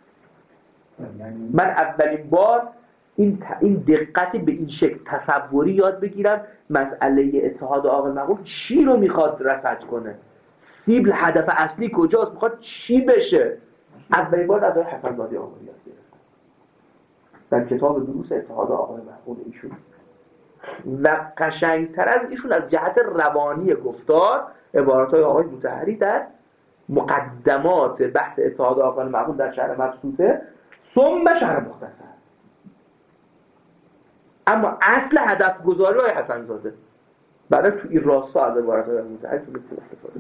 A: من اولین بار این دقتی به این شکل تصوری یاد بگیرم مسئله اتحاد عاقل معقول چی رو میخواد رصد کنه، سیبل هدف اصلی کجاست، میخواد چی بشه. اولین بار نظر حسن زاده آموزی هست در کتاب دروس اتحاد عاقل معقول ایشون، و قشنگتر از ایشون از جهت روانی گفتار عبارت‌های آقای مطهری در مقدمات بحث اتحاد عاقل معقول در شرح مبسوطه ثم شرح مختصر. اما اصل هدف گذاری های حسن زاده بعد تو این راستا از عبارت‌های مطهری تو مثل استفاده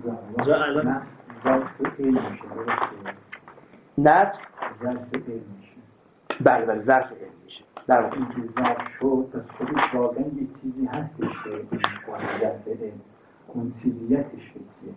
A: نفس ظرف بله ظرف علم میشه در واقع.
F: اینکه ظرف شد پس خودش واقعا یه چیزی هستش که ظرف علم اون چیزیتش چیه؟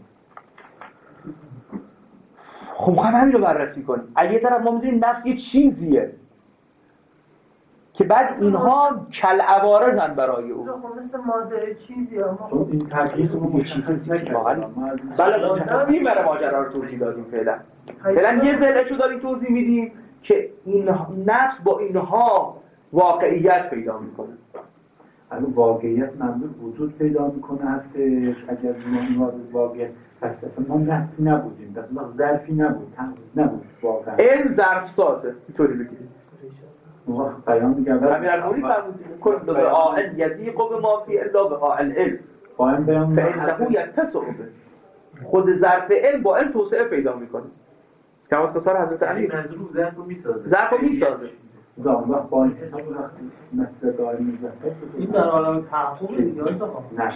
A: خب همین رو بررسی کنیم. از یه طرف ما می‌دونیم نفس یه چیزیه که بعد اینها کل عوارضن برای او.
E: خب مثل ماده چیزی اما
F: این ترکیز اون یه چیزی که واقعا
A: بله این برای ماجرا رو توضیح دادیم. فعلا یه ذله‌شو داریم توضیح میدیم که این نفس با اینها واقعیت پیدا میکنه.
F: الان واقعیت منظور وجود پیدا میکنه هستش. اگر ما واقعیت پس اصلا ما نفسی نبودیم، اصلا ظرفی نبود واقعا.
A: علم ظرف سازه، اینطوری بگیریم.
F: بیان میگم
A: امیرالمومنین فرمودید کل به عائل یزیق به ما فی الا به عائل علم فانه یتصع به. خود ظرف علم با علم توسعه پیدا میکنه. کما اختصار حضرت علی
D: ظرف رو میسازه.
A: ظرف رو میسازه.
F: زمان با این مثل داری میزنه
B: این در عالم تحقیق دیگه
F: نه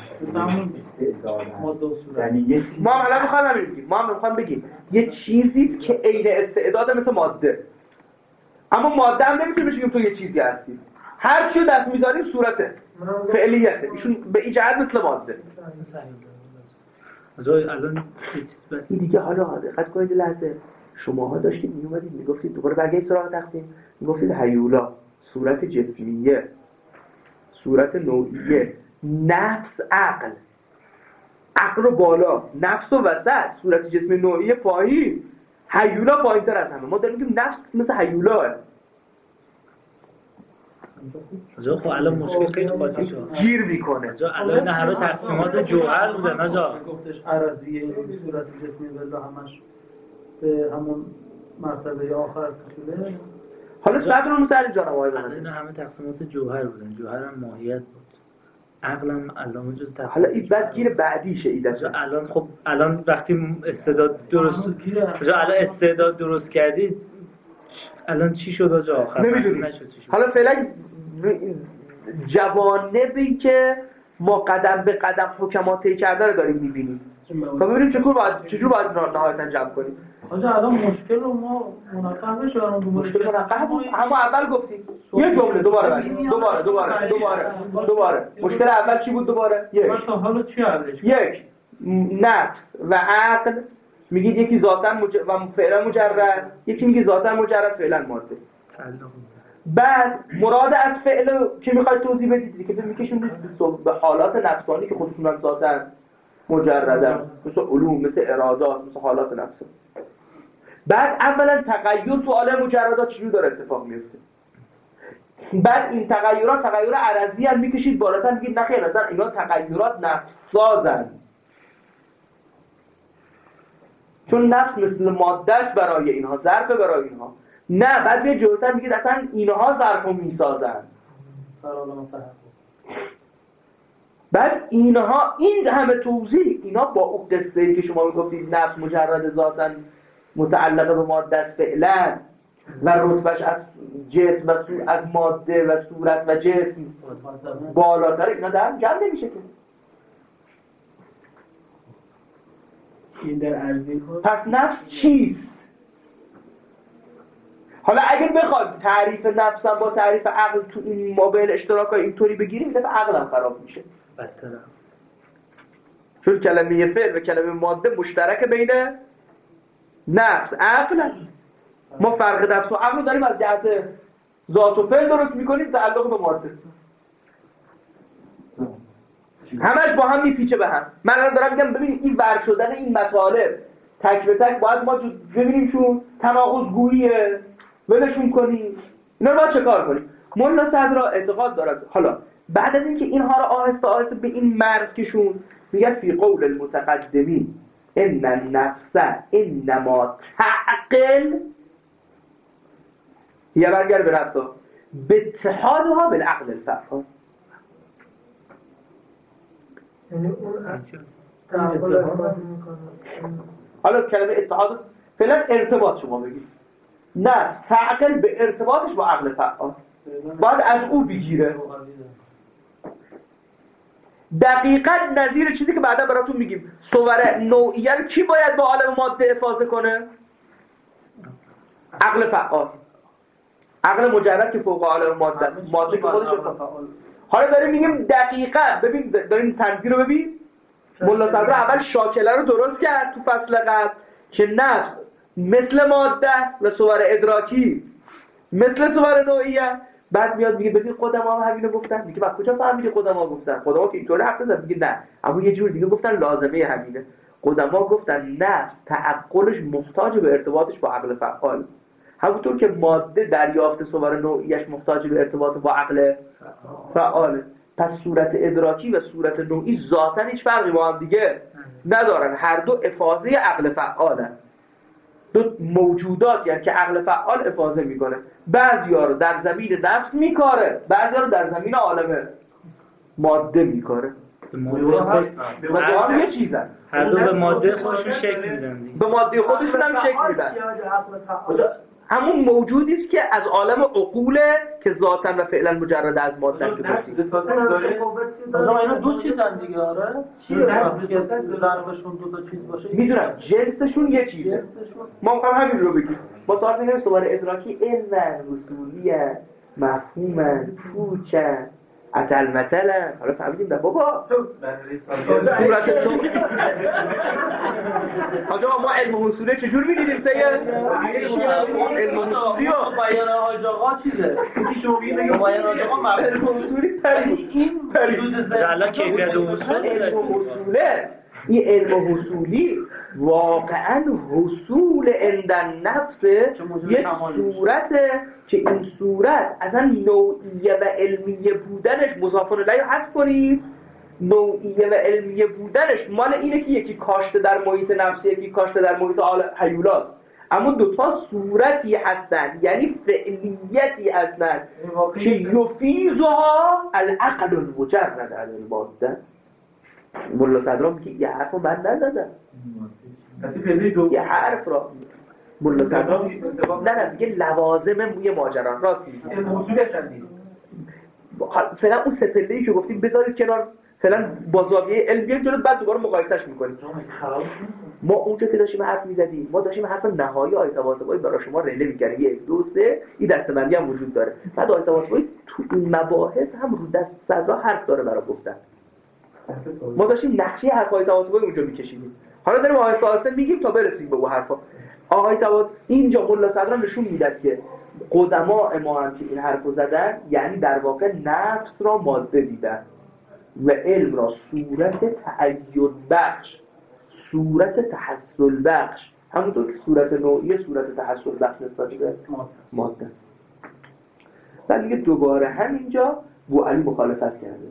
B: یعنی
A: ما هم الان بگیم یه چیزیست که عین استعداد مثل ماده، اما ماده هم نمیتونه بگیم تو یه چیزی هستی. هر چی دست میذاریم صورته فعلیته، ایشون به این جهت مثل ماده.
C: الان
A: این دیگه حالا دقت کنید لحظه، شماها داشتید میومدید میگفتید دوباره برگردید سراغ تقسیم، میگفتید هیولا، صورت جسمیه، صورت نوعیه، نفس عقل رو بالا، نفس و وسط، صورت جسمی نوعیه پایین، هیولا پایین‌تر از همه. ما داریم میگیم نفس مثل هیولاه.
C: آجا خب الان مشکل خیلی قاطی شد،
A: گیر میکنه.
C: آجا الان همه تقسیمات جوهر بودن. آجا
B: گفتش عرضیه این صورت جسمی بالله همش به همون مرتبه آخر کشیده.
A: حالا صدر رو مسئله جانم آقای
C: الان
A: بنده
C: همه تقسیمات جوهر بودن، جوهر هم ماهیت بود، عقلم علامه جز تقسیم.
A: حالا این بعد گیر بعدیشه ایده.
C: الان خب الان وقتی استعداد درست الان استعداد درست کردی الان چی شد آجا آخر؟
A: نمیدونی. حالا فعلا جوانبی که ما قدم به قدم حکمات طی کرده رو داریم میبینیم تا ببینیم چجور باید نهایتا جمع کنیم.
B: آجا الان مشکل رو ما منقه بشه.
A: مشکل منقه بود همه اول گفتیم. یه جمله دوباره مشکل اول چی بود؟ دوباره
B: حالا چی عرضش؟
A: یک نفس و عقل میگید یکی ذاتاً و فعلا مجرد، یکی میگه ذاتاً مجرد فعلا ماده. بعد مراد از فعل که میخواید توضیح بدید که میکشون به حالات نفسانی که خودشون هم ذاتاً مجردن، مثل علوم، مثل ارادات، مثل حالات نفسانی. بعد اولا تغییر تو عالم مجردات چجوری داره اتفاق میفته. بعد این تغییرات تغییر عرضی هم میکشید بالاتر، میگید نه خیر، اصلا اینا تغییرات نفس سازن، چون نفس مثل ماده است برای اینها، ظرف برای اینها. نه، بعد به جلوتر میگید اصلا اینها ظرف رو میسازن. بعد اینها این همه توضیح، اینا با اون قصه‌ای که شما میگفتید نفس مجرد ذاتاً متعلق به ماده است فعلا و رتبهش از جسم و از ماده و صورت و جسم بالاتر، اینا در جمع نمیشه که.
B: این در ارزی
A: پس نفس چیست؟ حالا اگر بخوایم تعریف نفس با تعریف عقل تو این مابین اشتراکای اینطوری بگیریم، میشه عقلم خراب میشه.
C: بدتره.
A: چون کلمه فعل و کلمه ماده مشترک بین نفس عقل. ما فرق نفس و عقل داریم از جهت ذات و فعل درست میکنیم، تعلق به ماده همش با هم میپیچه به هم. من الان دارم میگم ببینید این ور شدن این مطالب تک به تک باید ما ببینیم چون تناقض گوییه ولشون کنیم، اینا رو باید چه کار کنیم. مولانا صدرا اعتقاد دارد. حالا بعد از اینکه اینها رو آهسته آهسته به این مرز کشون، میگه فی قول المتقدمین ان النفس انما تعقل، یا برگرد به نفسها به اتحادها بالعقل الفعال.
E: یعنی اون
A: حالا کلمه اتحاد فعلا ارتباط شما بگید، نفس تعقل به ارتباطش با عقل فعال باید از او بگیره. دقیقاً نظیر چیزی که بعدا براتون میگیم. صور نوعیه رو کی باید با عالم ماده افاضه کنه؟ عقل فعال. عقل مجرد که فوق عالم ماده است، ماده که خودش حالا داریم میگیم دقیقاً ببین داریم تنظیر رو ببین. ملا صدر اول شاکله رو درست کرد تو فصل قبل که نفس مثل ماده است و صور ادراکی مثل صور نوعیه. بعد میاد میگه ببین قدما هم همینو گفتن. میگه بعد کجا فهمیدی قدما گفتن؟ قدما که اینطوری حرف نزدن. میگه نه، اما یه جور دیگه گفتن لازمه همینه. قدما گفتن نفس تعقلش محتاج به ارتباطش با عقل فعال، همونطور که ماده دریافت صور نوعیش محتاج به ارتباط با عقل فعال. پس صورت ادراکی و صورت نوعی ذاتاً هیچ فرقی با هم دیگه ندارن، هر دو افاضه عقل فعالن. دو موجوداتی هستند که عقل فعال افاضه میکنه. بعضیا رو در زمین نفس میکاره، بعضیا رو در زمین عالم ماده میکاره. و هم یه چیزن،
C: هر دو به ماده خودشون شکل میدن.
A: به ماده خودشون هم شکل میدن. همون موجودی است که از عالم عقوله که ذاتاً و فعلا مجرد از ماده که گفتید.
B: مثلا اینا دو چیزن دیگه. آره چیه ضربشون دو تا چیز باشه؟
A: میدونم جنسشون یه چیزه. ما میخوام همین رو بگیم. ما تعریف می‌کنیم صور ادراکی علم اصولیه، مفهوم پوچه، عتل مثلا. حالا فهمیدیم ده بابا صورت تو حاجا ما علم اصوله چجور می‌دیدیم سید؟ علم اصولی و
B: بیان حاج آقا چیزه؟ بیان حاج آقا
A: علم اصولی این
C: جعلا کیفیت اصول
A: علم اصوله. این علم حصولی واقعا حصول عند نفس یک صورته که این صورت اصلا نوعیه و علمیه بودنش مضاف الیه حذف کنید. نوعیه و علمیه بودنش مال اینه که یکی کاشته در محیط نفسی، یکی کاشته در محیط هیولاست، اما دوتا صورتی هستن، یعنی فعلیتی هستن که یفیزها العقل المجرد عن الماده. ملا صدرام میگه یه حرف رو من نزدم، یه حرف را ملا صدرام نه میگه لوازم یه ماجرا. راست میگه فعلا اون سه پله‌ای که گفتیم بذارید کنار، فعلا با زاویه علمیه جلو، بعد دوباره مقایسهش میکنیم. ما اونجا که داشتیم حرف میزدیم، ما داشتیم حرف نهایی آیت طباطبایی برای شما رله می‌کردیم 1 2 3 این دسته‌بندی هم وجود داره. بعد آیت طباطبایی تو این مباحث هم رو دست صدرا حرف داره برای گفتن. ما داشتیم نقشه حرفای طباطبایی اونجا می‌کشیدیم. حالا داریم آهسته آهسته میگیم تا برسیم به اون حرفا. آقای طباطبایی اینجا ملا صدرا نشون میداد که قدما ما هم که این حرفو زدن، یعنی در واقع نفس را ماده دیدن و علم را صورت تعین بخش، صورت تحصل بخش، همونطور که صورت نوعی صورت تحصل بخش نسبت به ماده است. بعد دیگه دوباره همینجا بوعلی مخالفت کرده.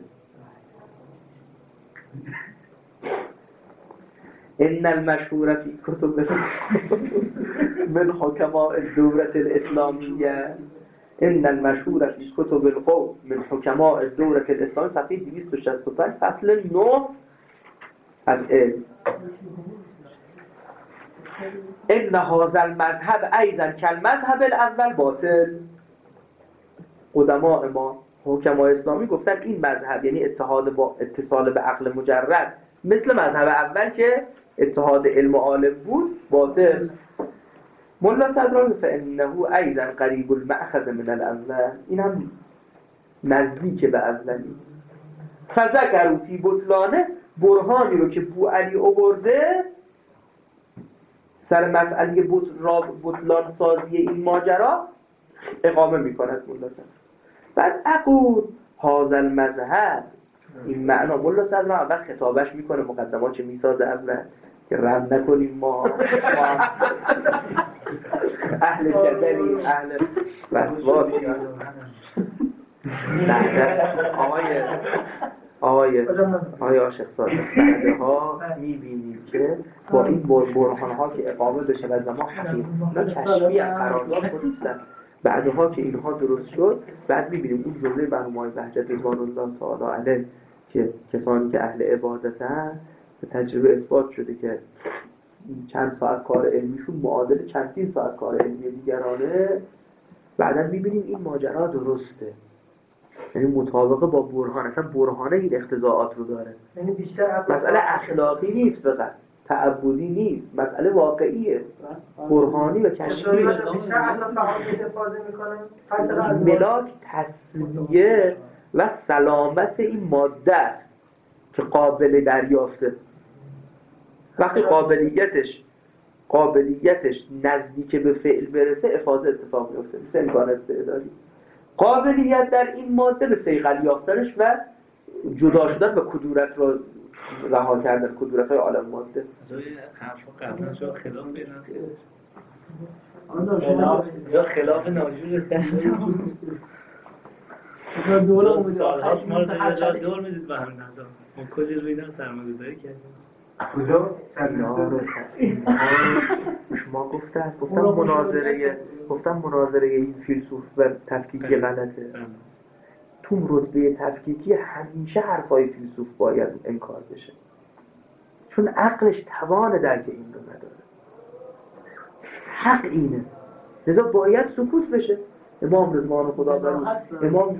A: ان المشهور فی کتب من حکماء الدوره الاسلامیه، ان المشهور فی کتب القوم من حکماء الدوره الاسلامیه، صفحه 265 فصل 9 از علم. ان هذا المذهب ایضا کالمذهب الاول باطل. قدماء ما حکماء اسلامی گفتن این مذهب، یعنی اتحاد با اتصال به عقل مجرد، مثل مذهب اول که اتحاد علم و عالم بود، باطل. ملا صدران فانه ایضا قریب المأخذ من الاول، این هم نزدیک به اولی. فذکروا فی بطلانه، برهانی رو که بوعلی آورده سر مسئله بطلان سازی این ماجرا اقامه میکند ملا صدران. بعد اقول هذا المذهب، این معنا ملا صدران اول خطابش میکنه، مقدمات چه میسازه اول که رم نکنیم ما اهل جدلی اهل وسواسی. آقای عاشق صادق بعدها میبینیم که با این برهانها که اقامه بشه و ما حقیقتا کشفی قرارداد خودستن، بعدها که اینها درست شد، بعد میبینیم اون جمله برنامه‌های بهجت رضوان الله تعالی علیه که کسانی که اهل عبادتن به تجربه اثبات شده که چند ساعت کار علمیشون معادل چندین ساعت کار علمی دیگرانه، بعدا میبینیم این ماجرا درسته، یعنی مطابقه با برهان. اصلا برهانه این اقتضاعات رو داره،
E: یعنی بیشتر
A: مسئله اخلاقی نیست فقط، تعبدی نیست، مسئله واقعیه، برهانی و کشفی. ملاک تصویه و سلامت این ماده است که قابل دریافته. وقتی قابلیتش نزدیک به فعل برسه افاضه اتفاق میفته، مثل امکان استعدادی. قابلیت در این ماده به صیقل یافتنش و جدا شدن و کدورت را رها کردن، کدورت‌های عالم ماده.
C: جای حرفا قبلا جا خلاف بیرن خلاف ناجور سالهاست ما رو دور میدید به هم نظر ما کلی روی اینا سرمایه‌گذاری کردیم.
D: کجا؟
A: شما گفتم مناظره این فیلسوف و تفکیکی غلطه. تو رتبه تفکیکی همیشه حرفای فیلسوف باید انکار بشه، چون عقلش توان درک این رو نداره. حق اینه، لذا باید سکوت بشه. امام رضوان خداوند امام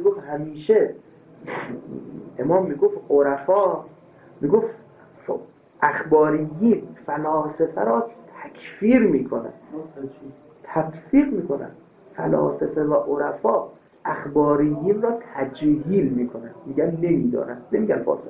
A: میگفت عرفا، میگفت اخباریین فلاسفه را تکفیر میکنن، تفسیق میکنن. فلاسفه و عرفا اخباریین را تجهیل میکنن، میگن نمیدانن، نمیگن فاسق.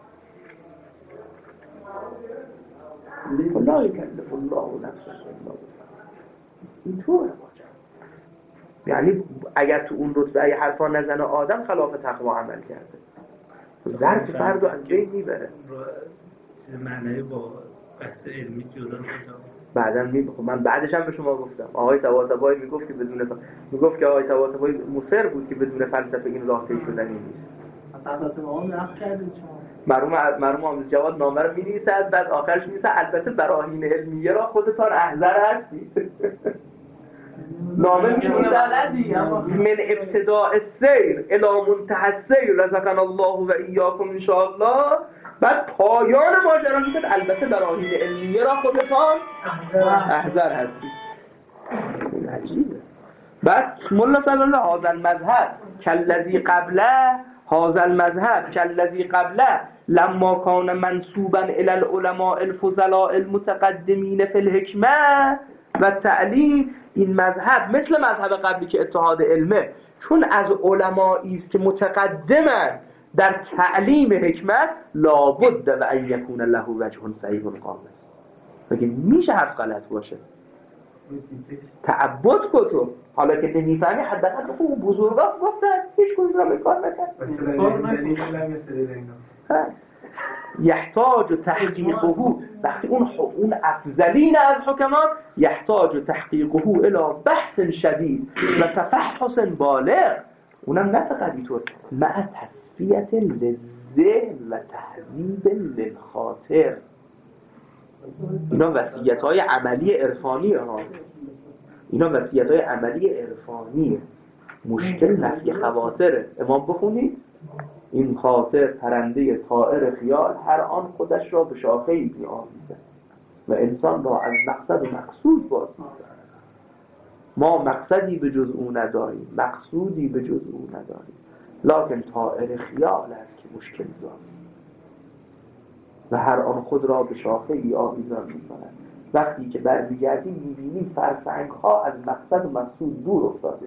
A: لا یکلف الله نفسا الا وسعها. اینطوره یعنی اگر تو اون رتبه ای حرفا نزنه آدم خلاف تقوا عمل کرده، ظرف فرد رو انجام میبره.
C: معنی با بحث علمی جدا
A: بعداً من بعدش هم به شما گفتم آقای طباطبایی میگفت که آقای طباطبایی مصر بود که بدون فلسفه این راه طی شدنی نیست. مرحوم آموز جواد نامه رو می‌نویسد، بعد آخرش می‌نویسه البته براهین علمیه را خودتان احذر هستید. نامه می‌نویسد من ابتداء السیر الی منتهی السیر رزقنا الله و ایاکم ان شاء الله. بعد پایان ماجرا میگه البته براهین علمیه را خودتان احذر هستید. عجیبه. بعد ملا صلی الله هذا المذهب کالذی قبله لما کان منسوبا الی العلماء الفضلاء المتقدمین فی الحکمه و تعلیم. این مذهب مثل مذهب قبلی که اتحاد علمه، چون از علمایی است که متقدمند در تعلیم حکمت، لابد و ان یکون له وجه صحیح قامت. مگه میشه حرف غلط باشه؟ تعبد کتو حالا که نمیفهمی حداقل بگو بزرگا گفتن هیچ کدوم را کار نکرد. یحتاج تحقیقه، وقتی اون افضلین از حکمان یحتاج تحقیقه الی بحث شدید و تفحص بالغ. اونم نه فقط اینطور، مع تصفیه للذهن و تهذیب للخاطر. اینا وصیت‌های عملی عرفانیه ها، اینا وصیت‌های عملی عرفانیه. مشکل نفی خواطره. امام بخونید این خاطر پرنده طائر خیال هر آن خودش را به شاخه‌ای بی‌آویزد و انسان را از مقصد و مقصود باز می‌دارد. ما مقصدی به جز او نداریم، مقصودی به جز او نداریم، لکن طائر خیال است که مشکل زاست و هر آن خود را به شاخه‌ای آویزان می‌کند. وقتی که برمیگردیم می‌بینیم فرسنگ‌ها از مقصد و مقصود دور افتاده.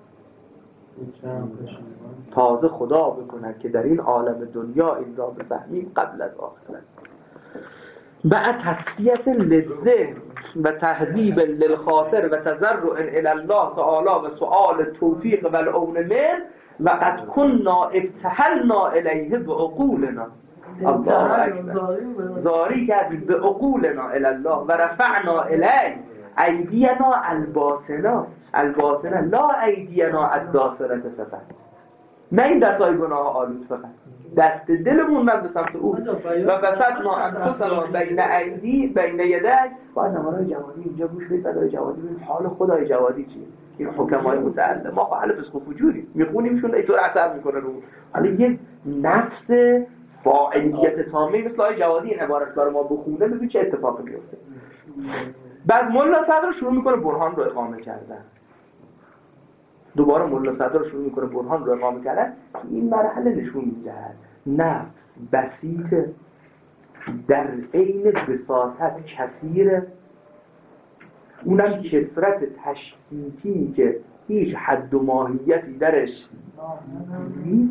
A: تازه خدا بکند که در این عالم دنیا این را بفهمیم قبل از آخرت. بعد تصفیه للذهن و تهذیب للخاطر و تضرع الی الله تعالی و سؤال توفیق و العون من و قد كنا ابتهلنا الیه بعقولنا. الله اکبر. زاری کردیم به عقولنا الی الله و رفعنا الیه ایدینا الباطنه لا ایدینا الداسرة فقط. نه این دستای گناه آلود فقط، دست دلمون من به سمت او و بسطنا انفسنا بین یدی. باید نمانای جوادی اینجا گوش بدید، بدای جوادی ببینید حال خدای جوادی چیه. این حکمای متعلم ما خب اهل فسق و فجوری میخونیمشون اینطور اثر میکنه رو. حالا یه نفس فاعلیت تامه مثل آیه جوادی این عبارت برای ما بخونه ببین چه اتفاقی میفته. بعد ملا صدر شروع میکنه برهان رو اقامه کردن. دوباره ملا صدر شروع میکنه برهان رو اقامه کردن. این مرحله نشون میده نفس بسیطه، در عین بساطت کثیره، اونم کثرت تشکیکی که هیچ حد و ماهیتی درش نیست.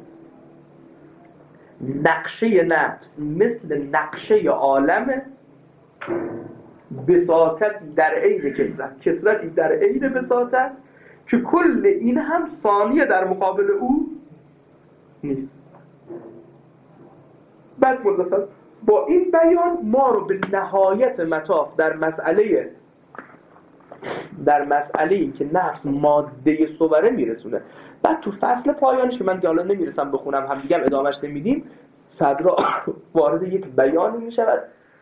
A: نقشه نفس مثل نقشه عالمه، بساطتی در عین کثرت، کثرتی در عین بساطت که کل این هم ثانیه در مقابل او نیست. بعد مدرسه با این بیان ما رو به نهایت مطاف در مسئله این که نفس ماده صوره میرسونه. بعد تو فصل پایانش که من حالا نمیرسم بخونم، هم دیگه ادامهش نمیدیم، صدرا وارد یک بیانی میشود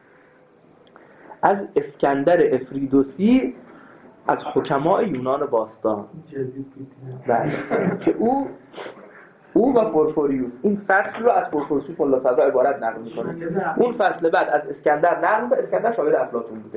A: از اسکندر افریدوسی، از حکمای یونان باستان، که او و پورفوریوس این فصل رو از پورفوریوس الله صدرا عبارت نقل میکنه. اون فصل بعد از اسکندر نقل میکنه. اسکندر شاگرد افلاطون بوده،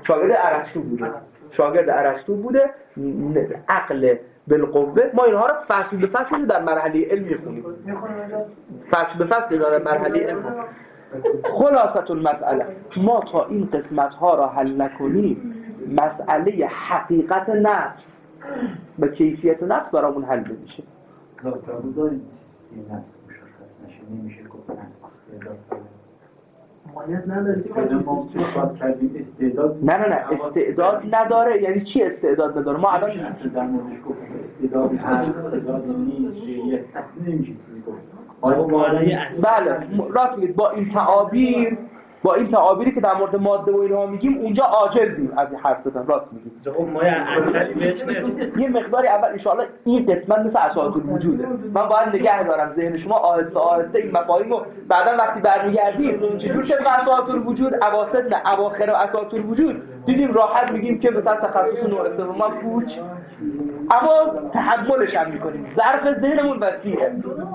A: شاگرد ارسطو بوده، عقل بالقوه. ما اینها رو فصل به فصل در مرحله علم میخونیم، فصل به فصل در مرحله علم. خلاصه المسئله، ما تا این قسمت ها را حل نکنیم مسئله حقیقت نفس و کیفیت نفس برامون حل نمیشه.
F: داریم این نفس مشخص نشه، نمیشه گفت نفس
E: مایت نداره.
A: نه استعداد نداره. یعنی چی استعداد نداره؟ ما الان
F: در موردش گفت استعداد هست، استعداد نیست، شیعیت اصلا نمیشه چیزی گفت.
A: بله راست میگید. با این تعابیری که در مورد ماده و اینها میگیم اونجا عاجزیم از این حرف زدن. راست میگید.
C: خب ما
A: یه مقداری اول ان شاء الله این قسمت مثل اساطیر الوجوده، من باید نگه دارم ذهن شما آهسته آهسته این مفاهیمو بعدا وقتی برمیگردیم چجور شد اساطیر الوجود اواسط نه اواخر اساطیر الوجود دیدیم راحت میگیم که مثلا تخصص نوع سوم پوچ، اما تحملش هم میکنیم. ظرف ذهنمون وسیعه.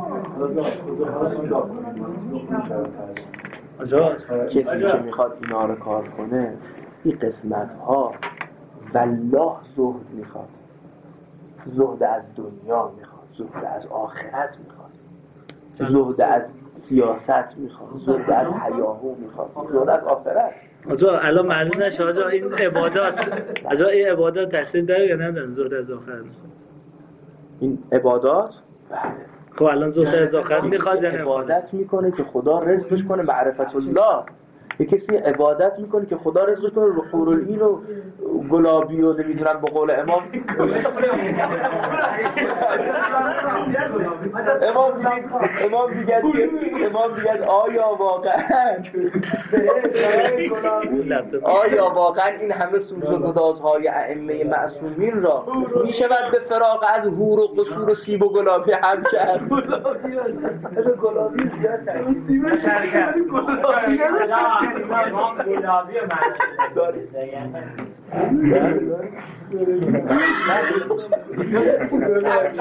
A: کسی که میخواد اینا رو کار کنه این قسمت ها والله زهد میخواد، زهد از دنیا میخواد، زهد از آخرت میخواد، زهد از سیاست میخواد، زهد از حیاهو میخواد، زهد از آخرت.
C: آجا الان معلوم نشه آجا این عبادات تاثیر داره یا نداره؟ زهد از آخرت
A: این عبادات
C: خب الان زهد از آخرت میخواد یا
A: عبادت میکنه که خدا رزقش کنه معرفت الله. یه کسی عبادت میکنه که خدا رزقش کنه رو حورالعین و گلابی و نمیدونم به قول امام دیگه آیا واقعا این همه سوز و گدازهای ائمه معصومین را میشود به فراق از حور و قصور و سیب و گلابی هم کرد؟ گلابی
D: گلابی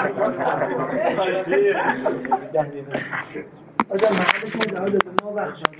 E: آجا محلش ما جواب داده ما